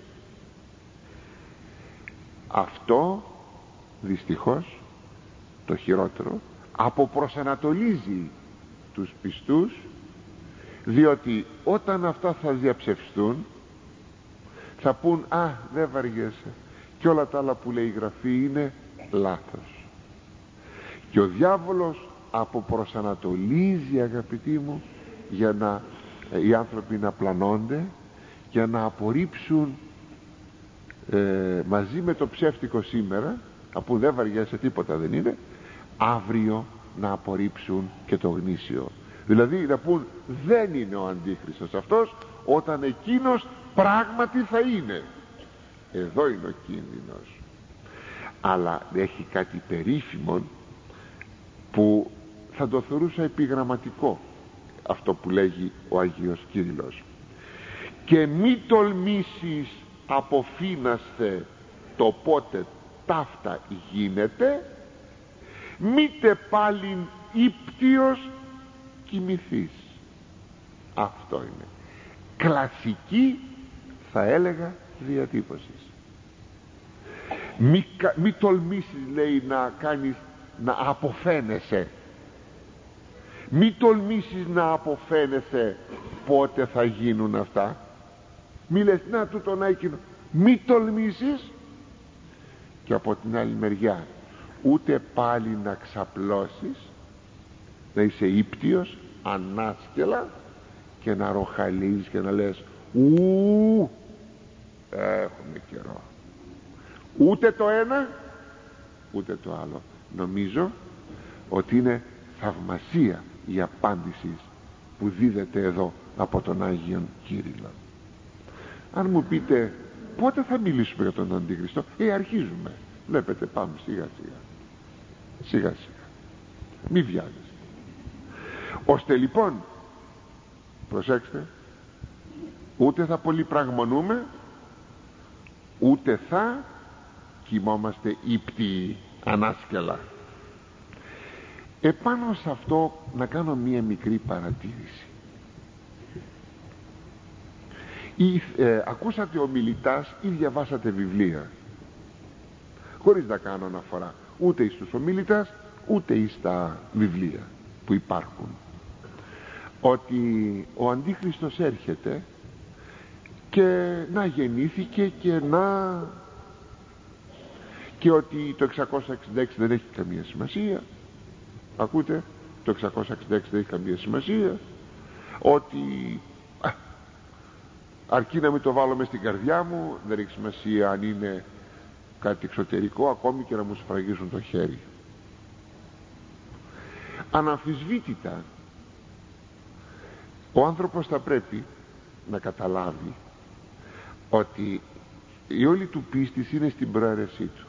αυτό δυστυχώς το χειρότερο αποπροσανατολίζει τους πιστούς, διότι όταν αυτά θα διαψευστούν θα πούν α, δεν βαριέσαι και όλα τα άλλα που λέει η Γραφή είναι λάθος. Και ο διάβολος αποπροσανατολίζει, αγαπητοί μου, για να οι άνθρωποι να πλανώνται, για να απορρίψουν ε, μαζί με το ψεύτικο σήμερα, αφού δεν βαριέσαι, τίποτα δεν είναι, αύριο να απορρίψουν και το γνήσιο. Δηλαδή να πούν δεν είναι ο Αντίχριστος αυτός, όταν εκείνος πράγματι θα είναι. Εδώ είναι ο κίνδυνος. Αλλά έχει κάτι περίφημο που θα το θεωρούσα επιγραμματικό, αυτό που λέγει ο Αγίος Κύριλλος: και μη τολμήσεις αποφύναστε το πότε ταύτα γίνεται, μήτε πάλιν ύπτιος κοιμηθείς. Αυτό είναι κλασική, θα έλεγα, διατύπωση. Μη, μη τολμήσεις, λέει, να κάνεις, να αποφαίνεσαι. Μη τολμήσεις να αποφαίνεσαι πότε θα γίνουν αυτά. Μη λες να τούτο να εκείνο. Μη τολμήσεις. Και από την άλλη μεριά ούτε πάλι να ξαπλώσεις, να είσαι ύπτιος ανάσκελα και να ροχαλίζεις και να λες ου, έχουμε καιρό. Ούτε το ένα ούτε το άλλο. Νομίζω ότι είναι θαυμασία η απάντηση που δίδεται εδώ από τον Άγιον Κύριλλο. Αν μου πείτε πότε θα μιλήσουμε για τον Αντίχριστο, ε αρχίζουμε, βλέπετε, πάμε σιγά σιγά σιγά σιγά, μη βιάζεστε. Ώστε λοιπόν, προσέξτε, ούτε θα πολυπραγμονούμε, ούτε θα κοιμόμαστε ύπτιοι ανάσκελα. Επάνω σε αυτό να κάνω μία μικρή παρατήρηση. Ή, ε, ακούσατε ομιλητάς ή διαβάσατε βιβλία, χωρίς να κάνω αναφορά ούτε εις τους ομιλητάς ούτε εις τα βιβλία που υπάρχουν, ότι ο Αντίχριστος έρχεται και να γεννήθηκε και να και ότι το εξακόσια εξήντα έξι δεν έχει καμία σημασία. Ακούτε, το εξακόσια εξήντα έξι δεν έχει καμία σημασία, ότι α, αρκεί να μην το βάλω μες στην καρδιά μου, δεν έχει σημασία αν είναι κάτι εξωτερικό, ακόμη και να μου σφραγίζουν το χέρι. Αναμφισβήτητα Ο άνθρωπος θα πρέπει να καταλάβει ότι η όλη του πίστη είναι στην προαίρεσή του.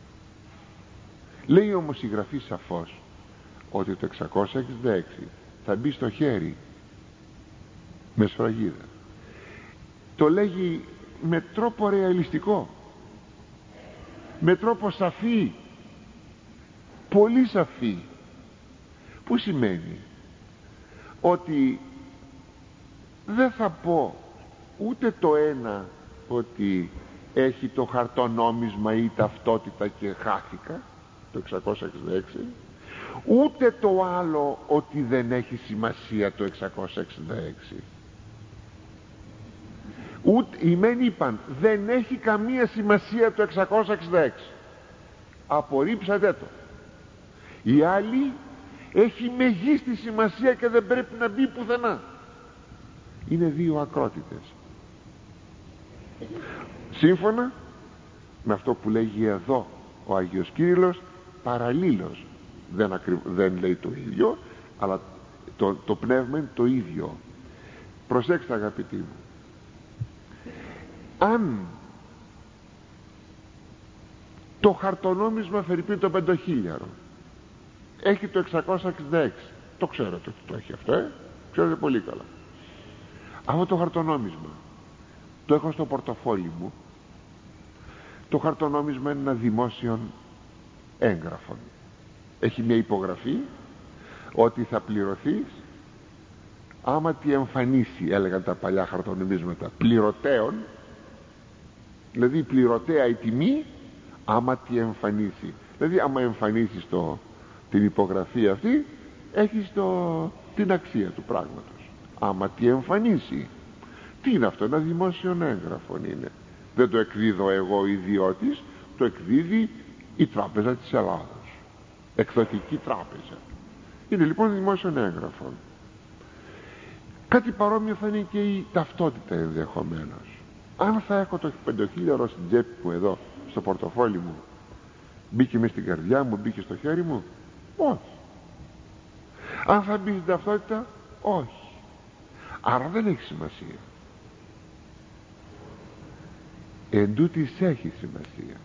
Λέει όμως η Γραφή σαφώς ότι το εξακόσια εξήντα έξι θα μπει στο χέρι με σφραγίδα. Το λέγει με τρόπο ρεαλιστικό, με τρόπο σαφή, πολύ σαφή, που σημαίνει ότι δεν θα πω ούτε το ένα ότι έχει το χαρτονόμισμα ή ταυτότητα και χάθηκα το εξακόσια εξήντα έξι, ούτε το άλλο ότι δεν έχει σημασία το εξακόσια εξήντα έξι. Ούτε, οι μεν είπαν δεν έχει καμία σημασία το εξακόσια εξήντα έξι, απορρίψατε το. Οι άλλοι έχει μεγίστη σημασία και δεν πρέπει να μπει πουθενά. Είναι δύο ακρότητες. Σύμφωνα με αυτό που λέγει εδώ ο Άγιος Κύριλλος, παραλλήλως, δεν, ακρι... δεν λέει το ίδιο, αλλά το, το πνεύμα είναι το ίδιο. Προσέξτε αγαπητοί μου, αν το χαρτονόμισμα φερειπίν το πεντοχίλιαρο έχει το εξακόσια εξήντα έξι, το ξέρετε ότι το έχει αυτό, ε? Ξέρετε πολύ καλά. Αυτό το χαρτονόμισμα το έχω στο πορτοφόλι μου. Το χαρτονόμισμα είναι ένα δημόσιο έγγραφο. Έχει μια υπογραφή ότι θα πληρωθείς άμα τι εμφανίσει, έλεγαν τα παλιά χαρτονομίσματα, πληρωτέων, δηλαδή πληρωτέα η τιμή άμα τι εμφανίσει. Δηλαδή άμα εμφανίσεις το, την υπογραφή αυτή, έχεις το, την αξία του πράγματος. Άμα τι εμφανίσει. Τι είναι αυτό? Ένα δημόσιο έγγραφο είναι. Δεν το εκδίδω εγώ ιδιώτης, το εκδίδει η Τράπεζα της Ελλάδος, εκδοτική τράπεζα. Είναι λοιπόν δημόσιο έγγραφο. Κάτι παρόμοιο θα είναι και η ταυτότητα ενδεχομένως. Αν θα έχω το πεντοχίλιαρο στην τσέπη μου εδώ, στο πορτοφόλι μου, μπήκε μες στην καρδιά μου, μπήκε στο χέρι μου, όχι. Αν θα μπει στην ταυτότητα, όχι. Άρα δεν έχει σημασία. Εν τούτοις έχει σημασία.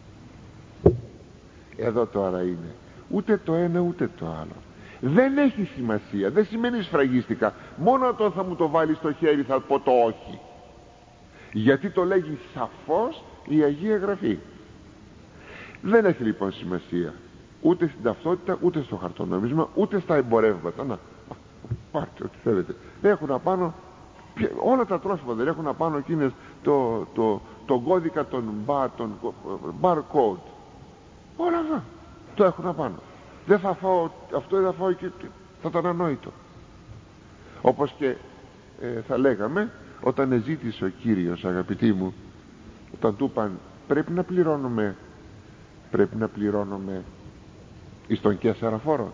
Εδώ τώρα είναι ούτε το ένα ούτε το άλλο. Δεν έχει σημασία, δεν σημαίνει σφραγίστηκα. Μόνο όταν θα μου το βάλει στο χέρι θα πω το όχι. Γιατί το λέγει σαφώς η Αγία Γραφή. Δεν έχει λοιπόν σημασία ούτε στην ταυτότητα, ούτε στο χαρτονόμισμα, ούτε στα εμπορεύματα. Να, πάρτε ό,τι θέλετε. Έχουν απάνω, όλα τα τρόφιμα δεν έχουν απάνω εκείνες το, το, το κώδικα των bar, τον barcode. Όλα αυτά το έχουν απάνω. Δεν θα φάω αυτό, δεν θα φάω και θα ήταν ανόητο. Όπως και ε, θα λέγαμε όταν ζήτησε ο Κύριος, αγαπητοί μου, όταν του είπαν πρέπει να πληρώνουμε πρέπει να πληρώνουμε εις τον Καίσαρα φόρο.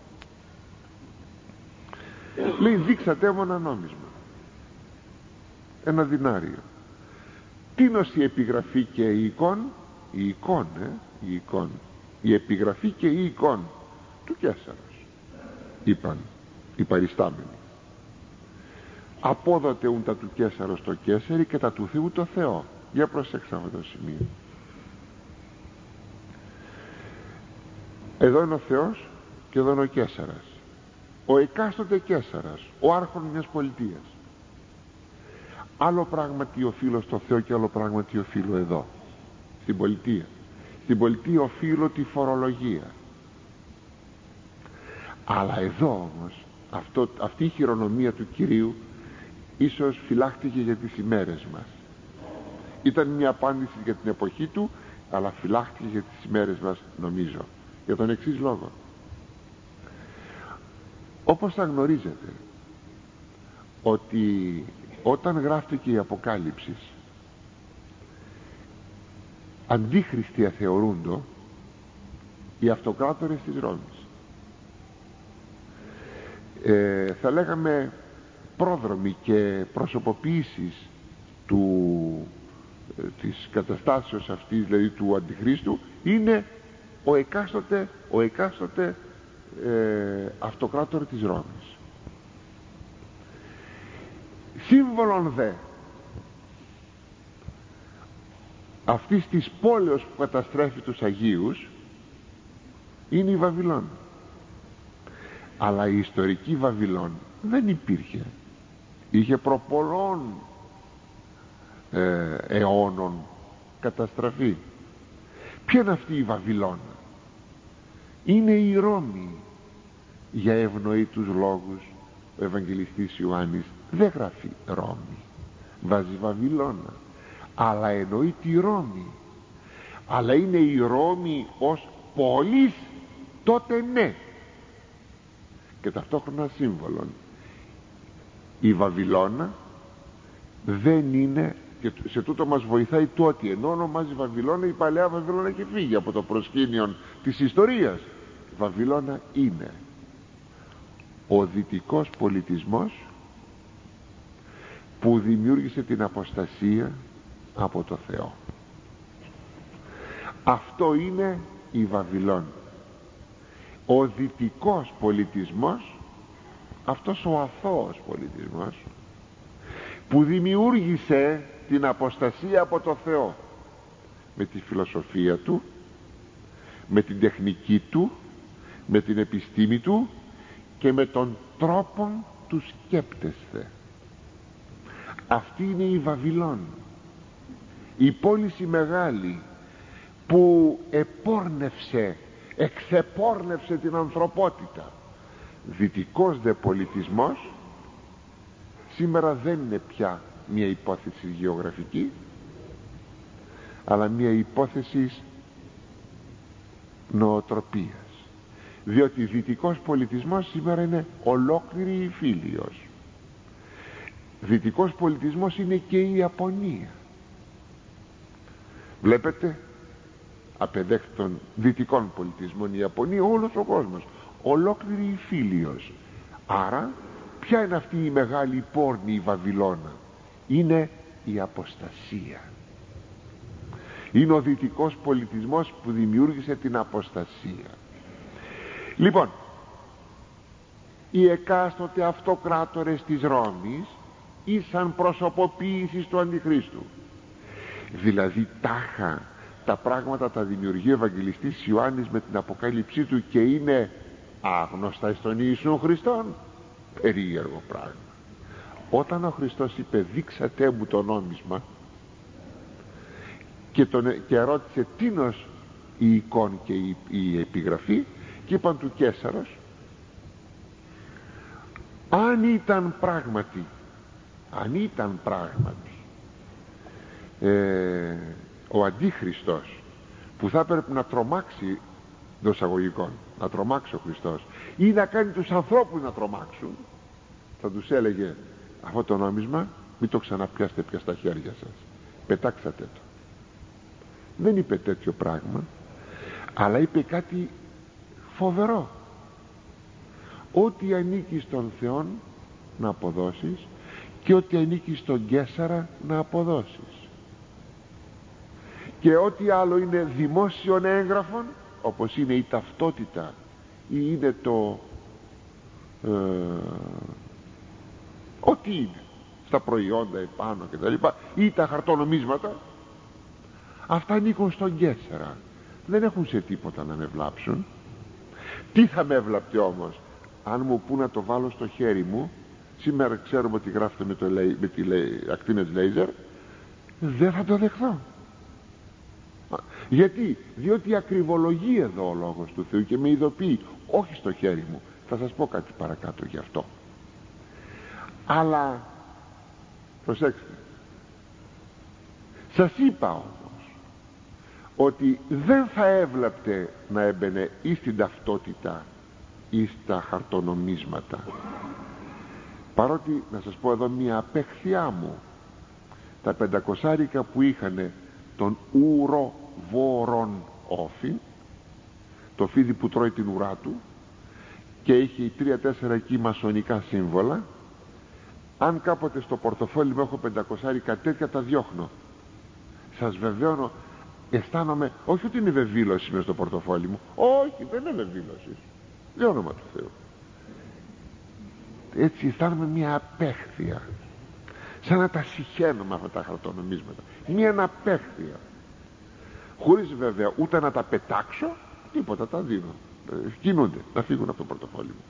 Λέει δείξατε μου ένα νόμισμα, ένα δινάριο. Τίνος η επιγραφή και η εικόν, η εικόν, ε, η εικόν, η επιγραφή και η εικόν του Καίσαρος, είπαν οι παριστάμενοι. Απόδοτε ουν τα του Καίσαρος το Καίσαρι και τα του Θεού το Θεό. Για προσέξτε αυτό το σημείο. Εδώ είναι ο Θεός και εδώ είναι ο Καίσαρας. Ο εκάστοτε Καίσαρας, ο άρχον μιας πολιτείας. Άλλο πράγματι οφείλω στο Θεό και άλλο πράγματι οφείλω εδώ, στην πολιτεία. Στην πολιτεία οφείλω τη φορολογία. Αλλά εδώ όμως αυτό, αυτή η χειρονομία του Κυρίου ίσως φυλάχτηκε για τις ημέρες μας. Ήταν μια απάντηση για την εποχή του, αλλά φυλάχτηκε για τις ημέρες μας, νομίζω, για τον εξής λόγο. Όπως θα γνωρίζετε ότι όταν γράφτηκε η Αποκάλυψη, αντίχριστοι θεωρούντο οι αυτοκράτορες της Ρώμης. Ε, θα λέγαμε πρόδρομοι και προσωποποιήσεις του, ε, της καταστάσεως αυτής, δηλαδή του Αντιχρίστου, είναι ο εκάστοτε, ο εκάστοτε ε, αυτοκράτορ της Ρώμης. Σύμβολον δε αυτής της πόλεως που καταστρέφει τους Αγίους είναι η Βαβυλών. Αλλά η ιστορική Βαβυλών δεν υπήρχε, είχε προπολών ε, αιώνων καταστραφεί. Ποια είναι αυτή η Βαβυλώνα? Είναι η Ρώμη. Για ευνοήτους λόγους ο Ευαγγελιστής Ιωάννης δεν γράφει Ρώμη, βάζει Βαβυλώνα, αλλά εννοεί τη Ρώμη. Αλλά είναι η Ρώμη ως πόλης, τότε ναι, και ταυτόχρονα σύμβολον. Η Βαβυλώνα δεν είναι, και σε τούτο μας βοηθάει το ότι ενώ ονομάζει Βαβυλώνα, η παλαιά Βαβυλώνα έχει φύγει από το προσκήνιο της ιστορίας. Η Βαβυλώνα είναι ο δυτικός πολιτισμός που δημιούργησε την αποστασία από το Θεό. Αυτό είναι η Βαβυλών. Ο δυτικός πολιτισμός, αυτός ο αθώος πολιτισμός που δημιούργησε την αποστασία από το Θεό με τη φιλοσοφία του, με την τεχνική του, με την επιστήμη του και με τον τρόπο του σκέπτεσθε. Αυτή είναι η Βαβυλών, η πόλη η μεγάλη που επόρνευσε, εξεπόρνευσε την ανθρωπότητα. Δυτικός δε πολιτισμός σήμερα δεν είναι πια μια υπόθεση γεωγραφική, αλλά μια υπόθεση νοοτροπίας, διότι δυτικός πολιτισμός σήμερα είναι ολόκληρη η Φίλιος. Δυτικός πολιτισμός είναι και η Ιαπωνία. Βλέπετε, απεδέχει των δυτικών πολιτισμών η Ιαπωνία όλος ο κόσμος, ολόκληρη η Φίλιος. Άρα ποια είναι αυτή η μεγάλη πόρνη, η Βαβυλώνα? Είναι η αποστασία. Είναι ο δυτικός πολιτισμός που δημιούργησε την αποστασία. Λοιπόν, οι εκάστοτε αυτοκράτορες της Ρώμης ήσαν προσωποποίησης του Αντιχρίστου. Δηλαδή τάχα τα πράγματα τα δημιουργεί ο Ευαγγελιστής Ιωάννης με την αποκάλυψή του και είναι άγνωστα στον Ιησού Χριστόν. Περίεργο πράγμα. Όταν ο Χριστός είπε δείξατε μου το νόμισμα και, τον, και ρώτησε τίνος η εικόν και η, η επιγραφή, και είπαν του Καίσαρος, αν ήταν πράγματι αν ήταν πράγματι ε, ο Αντίχριστος που θα έπρεπε να τρομάξει δοσαγωγικών, να τρομάξει ο Χριστός ή να κάνει τους ανθρώπους να τρομάξουν, θα τους έλεγε αυτό το νόμισμα μην το ξαναπιάσετε πια στα χέρια σας, πετάξατε το. Δεν είπε τέτοιο πράγμα, αλλά είπε κάτι φοβερό. Ό,τι ανήκει στον Θεό να αποδώσεις και ό,τι ανήκει στον Καίσαρα να αποδώσεις, και ό,τι άλλο είναι δημόσιων έγγραφων, όπως είναι η ταυτότητα ή είναι το ε, ό,τι είναι στα προϊόντα επάνω και τα λοιπά, ή τα χαρτονομίσματα, αυτά ανήκουν στον Καίσαρα, δεν έχουν σε τίποτα να με βλάψουν. Τι θα με έβλαπτε όμως αν μου πού να το βάλω στο χέρι μου? Σήμερα ξέρουμε ότι γράφεται με, το, με τη ακτίνες λέιζερ, δεν θα το δεχθώ. Γιατί? Διότι ακριβολογεί εδώ ο λόγος του Θεού και με ειδοποιεί, όχι στο χέρι μου. Θα σας πω κάτι παρακάτω γι' αυτό. Αλλά προσέξτε, σας είπα όμως ότι δεν θα έβλαπτε να έμπαινε ή στην ταυτότητα ή στα χαρτονομίσματα. Παρότι, να σας πω εδώ μια απέχθειά μου, τα πεντακοσάρικα που είχανε τον ουροβόρον όφη, το φίδι που τρώει την ουρά του, και είχε τρία-τέσσερα εκεί μασονικά σύμβολα, αν κάποτε στο πορτοφόλι μου έχω πεντακοσάρικα τέτοια, τα διώχνω. Σας βεβαιώνω, αισθάνομαι, όχι ότι είναι βεβήλωση μες στο πορτοφόλι μου, όχι, δεν είναι βεβήλωση, για όνομα του Θεού. Έτσι αισθάνομαι μια απέχθεια. σαν να τα συχαίνουμε αυτά τα χαρτονομίσματα, μία αναπέχθεια, χωρίς βέβαια ούτε να τα πετάξω, τίποτα, τα δίνω, ε, κινούνται να φύγουν από το πορτοφόλι μου.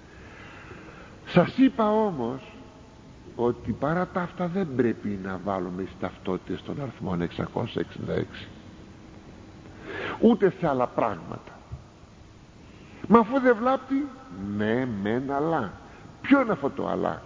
Σας είπα όμως ότι παρά τα αυτά δεν πρέπει να βάλουμε στις ταυτότητες των αριθμών εξακόσια εξήντα έξι, ούτε σε άλλα πράγματα. Μα αφού δεν βλάπτει, ναι μεν αλλά, ποιο είναι αυτό το αλλά?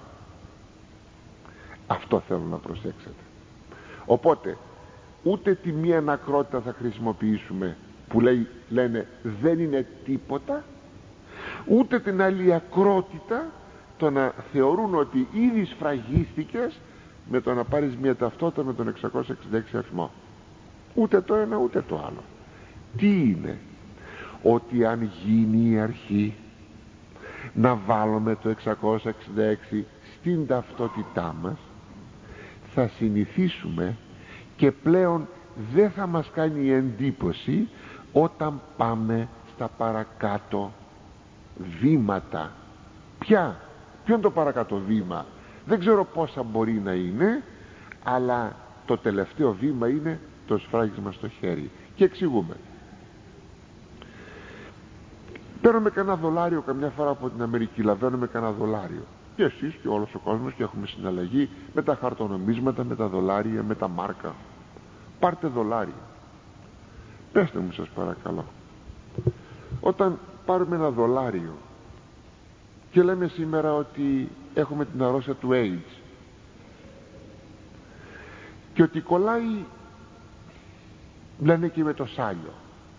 Αυτό θέλω να προσέξετε. Οπότε ούτε τη μία ανακρότητα θα χρησιμοποιήσουμε που λέει, λένε δεν είναι τίποτα, ούτε την άλλη ακρότητα, το να θεωρούν ότι ήδη σφραγίστηκες με το να πάρεις μια ταυτότητα με τον εξακόσια εξήντα έξι αριθμό. Ούτε το ένα ούτε το άλλο. Τι είναι? Ότι αν γίνει η αρχή να βάλουμε το εξακόσια εξήντα έξι στην ταυτότητά μας, θα συνηθίσουμε και πλέον δεν θα μας κάνει εντύπωση όταν πάμε στα παρακάτω βήματα. Ποια? Ποιο είναι το παρακάτω βήμα? Δεν ξέρω πόσα μπορεί να είναι, αλλά το τελευταίο βήμα είναι το σφράγισμα στο χέρι. Και εξηγούμε. Παίρνουμε κανένα δολάριο καμιά φορά από την Αμερική, λαβαίνουμε κανένα δολάριο. Και εσείς και όλος ο κόσμος, και έχουμε συναλλαγή με τα χαρτονομίσματα, με τα δολάρια, με τα μάρκα. Πάρτε δολάρια. Πέστε μου σας παρακαλώ, όταν πάρουμε ένα δολάριο και λέμε σήμερα ότι έχουμε την αρρώστια του AIDS και ότι κολλάει, λένε, και με το σάλιο.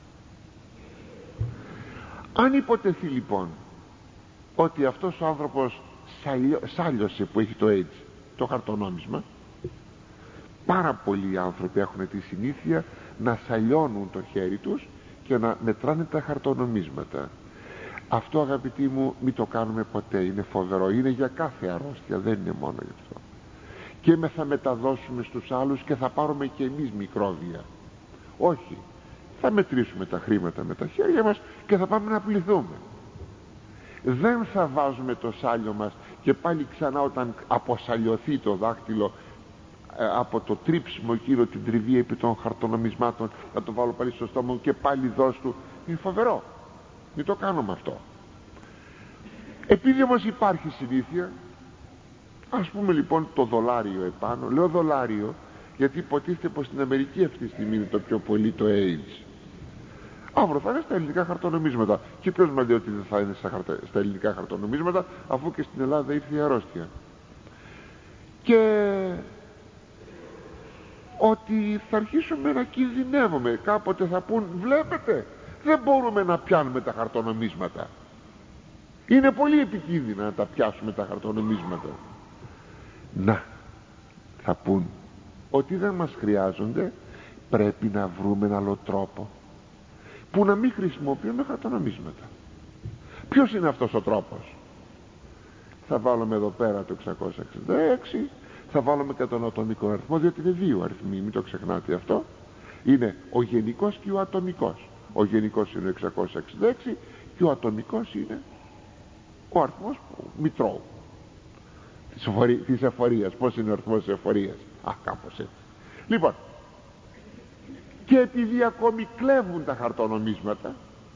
Αν υποτεθεί λοιπόν ότι αυτός ο άνθρωπος σάλιο, σάλιωσε, που έχει το AIDS, το χαρτονόμισμα, πάρα πολλοί άνθρωποι έχουν τη συνήθεια να σαλιώνουν το χέρι τους και να μετράνε τα χαρτονομίσματα. Αυτό, αγαπητοί μου, μην το κάνουμε ποτέ, είναι φοβερό, είναι για κάθε αρρώστια, δεν είναι μόνο γι' αυτό. Και με θα μεταδώσουμε στους άλλους και θα πάρουμε και εμείς μικρόβια. Όχι, θα μετρήσουμε τα χρήματα με τα χέρια μας και θα πάμε να πληθούμε. Δεν θα βάζουμε το σάλιο μας και πάλι ξανά όταν αποσαλιωθεί το δάχτυλο ε, από το τρίψιμο εκείνο, την τριβή επί των χαρτονομισμάτων, να το βάλω πάλι στο στόμα μου και πάλι δώσ' του. Είναι φοβερό, μην το κάνουμε αυτό. Επειδή όμως υπάρχει συνήθεια, ας πούμε λοιπόν το δολάριο επάνω, λέω δολάριο γιατί υποτίθεται πως στην Αμερική αυτή τη στιγμή είναι το πιο πολύ το AIDS. Αύριο θα είναι στα ελληνικά χαρτονομίσματα. Και ποιος μας λέει ότι δεν θα είναι στα, χαρτα... στα ελληνικά χαρτονομίσματα, αφού και στην Ελλάδα ήρθε η αρρώστια. Και ότι θα αρχίσουμε να κινδυνεύουμε. Κάποτε θα πούν, βλέπετε, δεν μπορούμε να πιάνουμε τα χαρτονομίσματα. Είναι πολύ επικίνδυνα να τα πιάσουμε τα χαρτονομίσματα. Να, θα πούν ότι δεν μας χρειάζονται, πρέπει να βρούμε ένα άλλο τρόπο που να μην χρησιμοποιούμε χαρτονομίσματα. Ποιος είναι αυτός ο τρόπος? Θα βάλουμε εδώ πέρα το εξακόσια εξήντα έξι, θα βάλουμε και τον ατομικό αριθμό, διότι είναι δύο αριθμοί, μην το ξεχνάτε αυτό. Είναι ο γενικός και ο ατομικός. Ο γενικός είναι ο εξακόσια εξήντα έξι και ο ατομικός είναι ο αριθμός μητρώου της, εφορία, της εφορίας. Πώς είναι ο αριθμός της εφορίας? Α, κάπως έτσι. Λοιπόν, και επειδή ακόμη κλέβουν τα χαρτονομίσματα,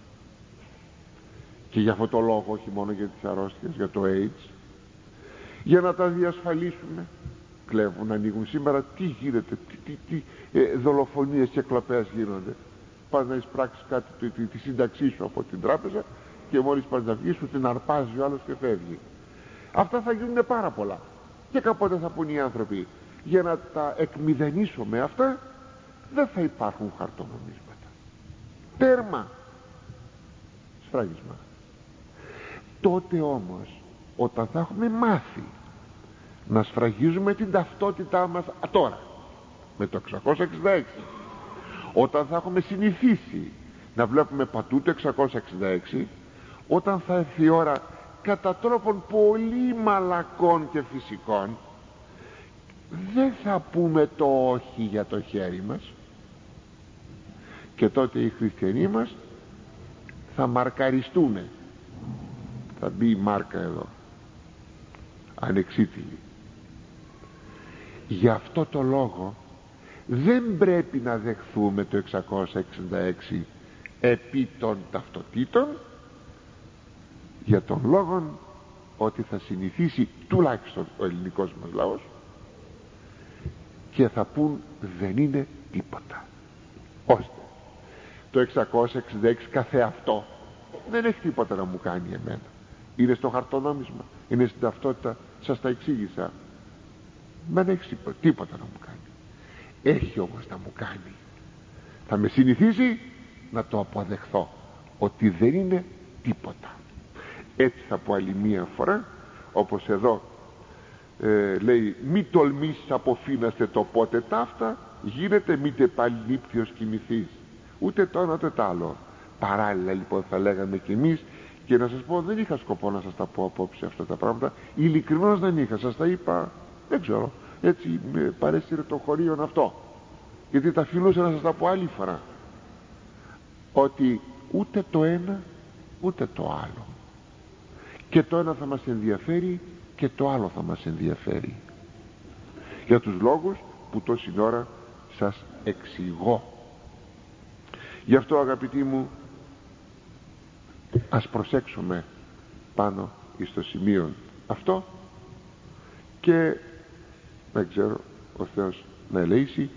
και για αυτό το λόγο, όχι μόνο για τις αρρώστιες, για το AIDS, για να τα διασφαλίσουμε, κλέβουν, ανοίγουν. Σήμερα τι γίνεται, τι, τι, τι ε, δολοφονίες και κλοπές γίνονται. Πας να εισπράξεις κάτι, τη, τη, τη σύνταξή σου από την τράπεζα και μόλις πας να βγεις σου την αρπάζει ο άλλος και φεύγει. Αυτά θα γίνουν πάρα πολλά. Και κάποτε θα πούν οι άνθρωποι, για να τα εκμηδενήσουμε αυτά, δεν θα υπάρχουν χαρτονομίσματα. Τέρμα. Σφράγισμα. Τότε όμως, όταν θα έχουμε μάθει να σφραγίζουμε την ταυτότητά μας α, τώρα με το εξακόσια εξήντα έξι, όταν θα έχουμε συνηθίσει να βλέπουμε πατού το εξακόσια εξήντα έξι, όταν θα έρθει η ώρα κατά τρόπον πολύ μαλακών και φυσικών, δεν θα πούμε το όχι για το χέρι μας, και τότε οι χριστιανοί μας θα μαρκαριστούν. Θα μπει η μάρκα εδώ, ανεξίτηλη. Γι' αυτό το λόγο δεν πρέπει να δεχθούμε το εξακόσια εξήντα έξι επί των ταυτοτήτων, για τον λόγο ότι θα συνηθίσει τουλάχιστον ο ελληνικός μας λαός και θα πούν δεν είναι τίποτα, ώστε το εξακόσια εξήντα έξι καθεαυτό δεν έχει τίποτα να μου κάνει εμένα. Είναι στο χαρτονόμισμα, είναι στην ταυτότητα, σας τα εξήγησα. Δεν έχει τίποτα να μου κάνει. Έχει όμως να μου κάνει, θα με συνηθίσει να το αποδεχθώ ότι δεν είναι τίποτα. Έτσι θα πω άλλη μία φορά, όπως εδώ ε, λέει, μη τολμήσεις αποφύναστε το πότε ταύτα γίνεται, μήτε πάλι νύπτιος κοιμηθείς. Ούτε το ένα ούτε το άλλο. Παράλληλα λοιπόν θα λέγαμε κι εμείς, και να σας πω, δεν είχα σκοπό να σας τα πω απόψε αυτά τα πράγματα, ειλικρινώς δεν είχα, σας τα είπα, δεν ξέρω, έτσι με παρέσυρε το χωρίον αυτό, γιατί τα φιλούσα να σας τα πω άλλη φορά, ότι ούτε το ένα ούτε το άλλο, και το ένα θα μας ενδιαφέρει και το άλλο θα μας ενδιαφέρει, για τους λόγους που τόση ώρα σας εξηγώ. Γι' αυτό αγαπητοί μου, ας προσέξουμε πάνω στο σημείο αυτό, και δεν ξέρω, ο Θεός να ελέησει.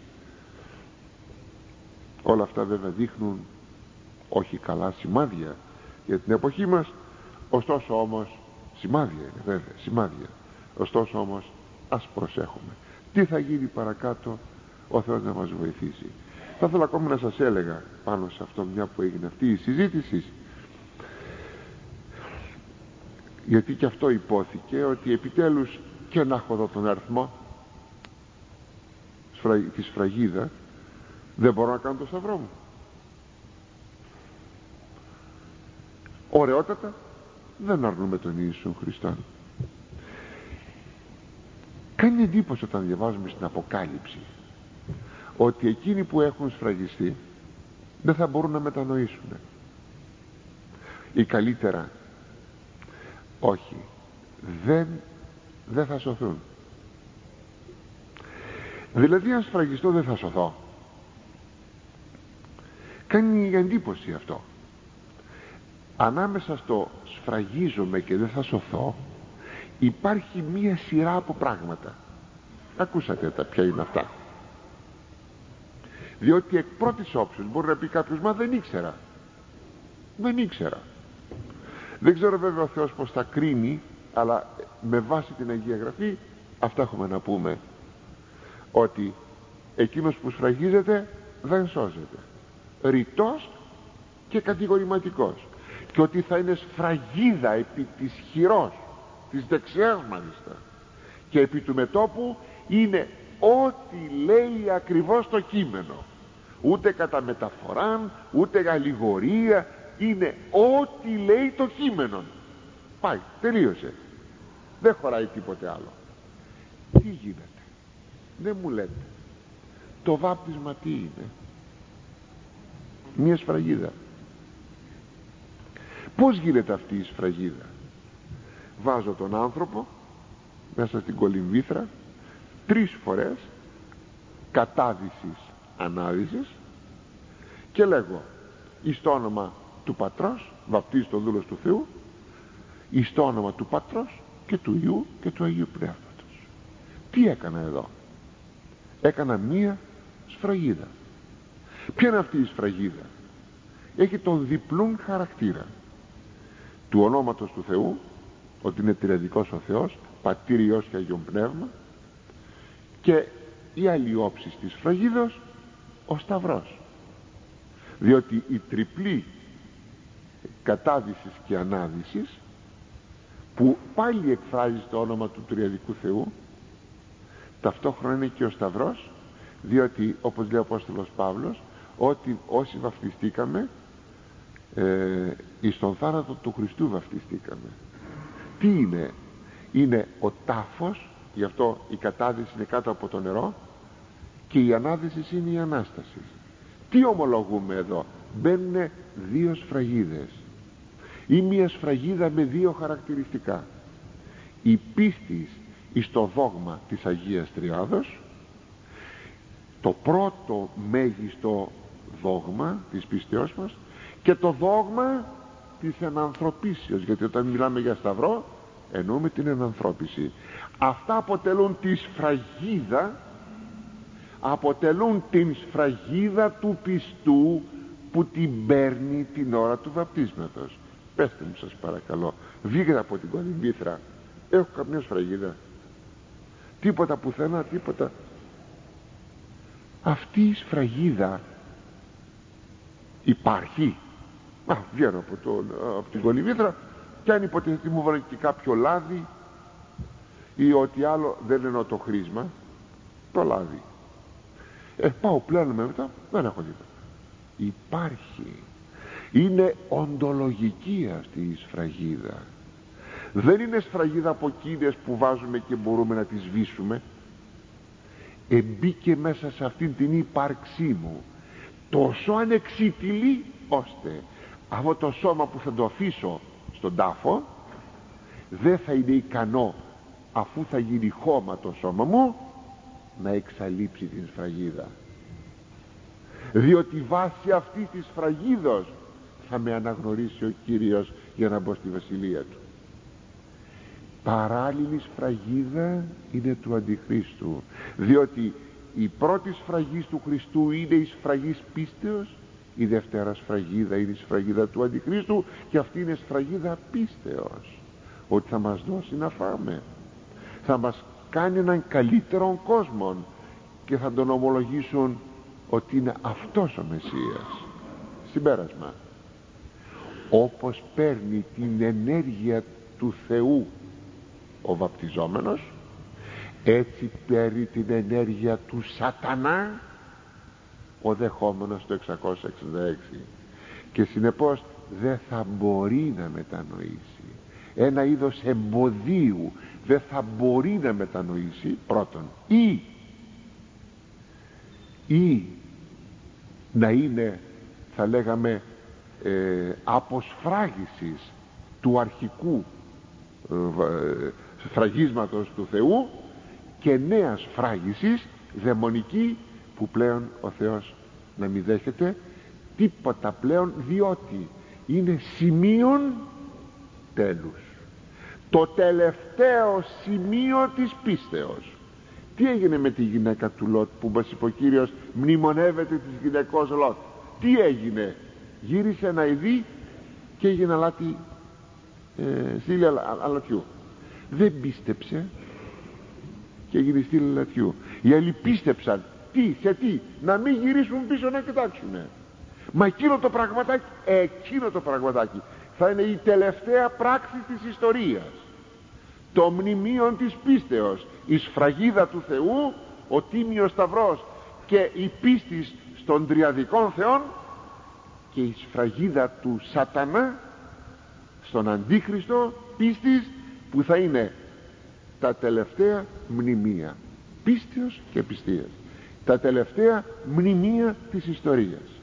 Όλα αυτά βέβαια δείχνουν όχι καλά σημάδια για την εποχή μας, ωστόσο όμως σημάδια είναι, βέβαια σημάδια, ωστόσο όμως ας προσέχουμε. Τι θα γίνει παρακάτω, ο Θεός να μας βοηθήσει. Θα ήθελα ακόμη να σας έλεγα πάνω σε αυτό, μια που έγινε αυτή η συζήτηση, γιατί και αυτό υπόθηκε, ότι επιτέλους, και να έχω εδώ τον αριθμό της σφραγίδα, δεν μπορώ να κάνω το σταυρό μου. Ωραιότατα, δεν αρνούμε τον Ιησού Χριστόν. Κάνει εντύπωση όταν διαβάζουμε στην Αποκάλυψη ότι εκείνοι που έχουν σφραγιστεί δεν θα μπορούν να μετανοήσουν, ή καλύτερα όχι, δεν, δεν θα σωθούν. Δηλαδή αν σφραγιστώ δεν θα σωθώ. Κάνει εντύπωση αυτό. Ανάμεσα στο σφραγίζομαι και δεν θα σωθώ υπάρχει μία σειρά από πράγματα. Ακούσατε τα ποια είναι αυτά. Διότι εκ πρώτης όψεως μπορεί να πει κάποιος, μα δεν ήξερα. Δεν ήξερα. Δεν ξέρω βέβαια ο Θεός πως θα κρίνει, αλλά με βάση την Αγία Γραφή αυτά έχουμε να πούμε, ότι εκείνος που σφραγίζεται δεν σώζεται, ρητός και κατηγορηματικός, και ότι θα είναι σφραγίδα επί της χειρός, της δεξιάς μάλιστα, και επί του μετώπου είναι ό,τι λέει ακριβώς το κείμενο, ούτε κατά μεταφοράν ούτε αλληγορία, είναι ό,τι λέει το κείμενο. Πάει, τελείωσε, δεν χωράει τίποτε άλλο. Τι γίνεται? Δεν μου λέτε το βάπτισμα τι είναι? Μια σφραγίδα. Πώς γίνεται αυτή η σφραγίδα? Βάζω τον άνθρωπο μέσα στην κολυμβήθρα τρεις φορές κατάδυσης ανάδυσης και λέγω εις το όνομα του Πατρός, βαπτίζει το δούλος του Θεού, εις το όνομα του Πατρός και του Υιού και του Αγίου Πνεύματος. Τι έκανα εδώ? Έκανα μία σφραγίδα. Ποια είναι αυτή η σφραγίδα? Έχει τον διπλούν χαρακτήρα του ονόματος του Θεού, ότι είναι τριαδικός ο Θεός, Πατήρ, Υιός και Αγιον Πνεύμα, και η άλλη όψη της σφραγίδος, ο Σταυρός, διότι η τριπλή κατάδυσης και ανάδυσης, που πάλι εκφράζει το όνομα του τριαδικού Θεού, ταυτόχρονα είναι και ο Σταυρός, διότι όπως λέει ο Απόστολος Παύλος, ότι όσοι βαφτιστήκαμε ε, εις τον θάνατο του Χριστού βαφτιστήκαμε. Τι είναι? Είναι ο τάφος, γι' αυτό η κατάδυση είναι κάτω από το νερό, και η ανάδυση είναι η Ανάσταση. Τι ομολογούμε εδώ? Μπαίνουν δύο σφραγίδες, ή μία σφραγίδα με δύο χαρακτηριστικά. Η πίστης εις το δόγμα της Αγίας Τριάδος, το πρώτο μέγιστο δόγμα της πίστεώς μας, και το δόγμα της ενανθρωπίσεως, γιατί όταν μιλάμε για σταυρό εννοούμε την ενανθρώπιση. Αυτά αποτελούν τη σφραγίδα, αποτελούν την σφραγίδα του πιστού που την παίρνει την ώρα του βαπτίσματος. Πέστε μου σας παρακαλώ, βγήκατε από την κολυμβήθρα, έχω καμιά σφραγίδα? Τίποτα πουθενά, τίποτα. Αυτή η σφραγίδα υπάρχει? Α, βγαίνω από, το, από την κολυμβήθρα, και αν υποτιθέτει μου βάλει και κάποιο λάδι ή ό,τι άλλο, δεν εννοώ το χρήσμα, το λάδι, ε, πάω πλέον μετά, δεν έχω τίποτα. Υπάρχει. Είναι οντολογική αυτή η σφραγίδα. Δεν είναι σφραγίδα από εκείνες που βάζουμε και μπορούμε να τη σβήσουμε. Εμπήκε μέσα σε αυτήν την ύπαρξή μου τόσο ανεξίτηλη, ώστε αυτό το σώμα που θα το αφήσω στον τάφο δεν θα είναι ικανό, αφού θα γίνει χώμα το σώμα μου, να εξαλείψει την σφραγίδα, διότι βάσει αυτής της σφραγίδος θα με αναγνωρίσει ο Κύριος για να μπω στη βασιλεία του. Παράλληλη σφραγίδα είναι του Αντιχρίστου, διότι η πρώτη σφραγής του Χριστού είναι η σφραγής πίστεως, η δεύτερα σφραγίδα είναι η σφραγίδα του Αντιχρίστου, και αυτή είναι σφραγίδα πίστεως, ότι θα μας δώσει να φάμε, θα μας κάνει έναν καλύτερον κόσμο και θα τον ομολογήσουν ότι είναι αυτός ο Μεσσίας. Συμπέρασμα: όπως παίρνει την ενέργεια του Θεού ο βαπτιζόμενος, έτσι παίρνει την ενέργεια του σατανά ο δεχόμενος το εξακόσια εξήντα έξι, και συνεπώς δεν θα μπορεί να μετανοήσει. Ένα είδος εμποδίου, δεν θα μπορεί να μετανοήσει, πρώτον, ή ή να είναι, θα λέγαμε, ε, αποσφράγισης του αρχικού ε, σφραγίσματος του Θεού, και νέα σφράγισης δαιμονική, που πλέον ο Θεός να μην δέχεται τίποτα πλέον, διότι είναι σημείον τέλους, το τελευταίο σημείο της πίστεως. Τι έγινε με τη γυναίκα του Λότ, που μας είπε ο Κύριος μνημονεύεται της γυναικός Λότ? Τι έγινε? Γύρισε να ειδεί και έγινε αλάτι, ε, στήλη αλα, αλατιού. Δεν πίστεψε και έγινε στήλη αλατιού. Οι άλλοι πίστεψαν. Τι, σε τι? Να μην γυρίσουν πίσω να κοιτάξουνε. Μα εκείνο το πραγματάκι, εκείνο το πραγματάκι θα είναι η τελευταία πράξη της ιστορίας, το μνημείο της πίστεως, η σφραγίδα του Θεού, ο τίμιος σταυρός και η πίστη στον τριαδικών Θεών, και η σφραγίδα του σατανά στον Αντίχριστο πίστης, που θα είναι τα τελευταία μνημεία πίστεως και πιστείας, τα τελευταία μνημεία της ιστορίας.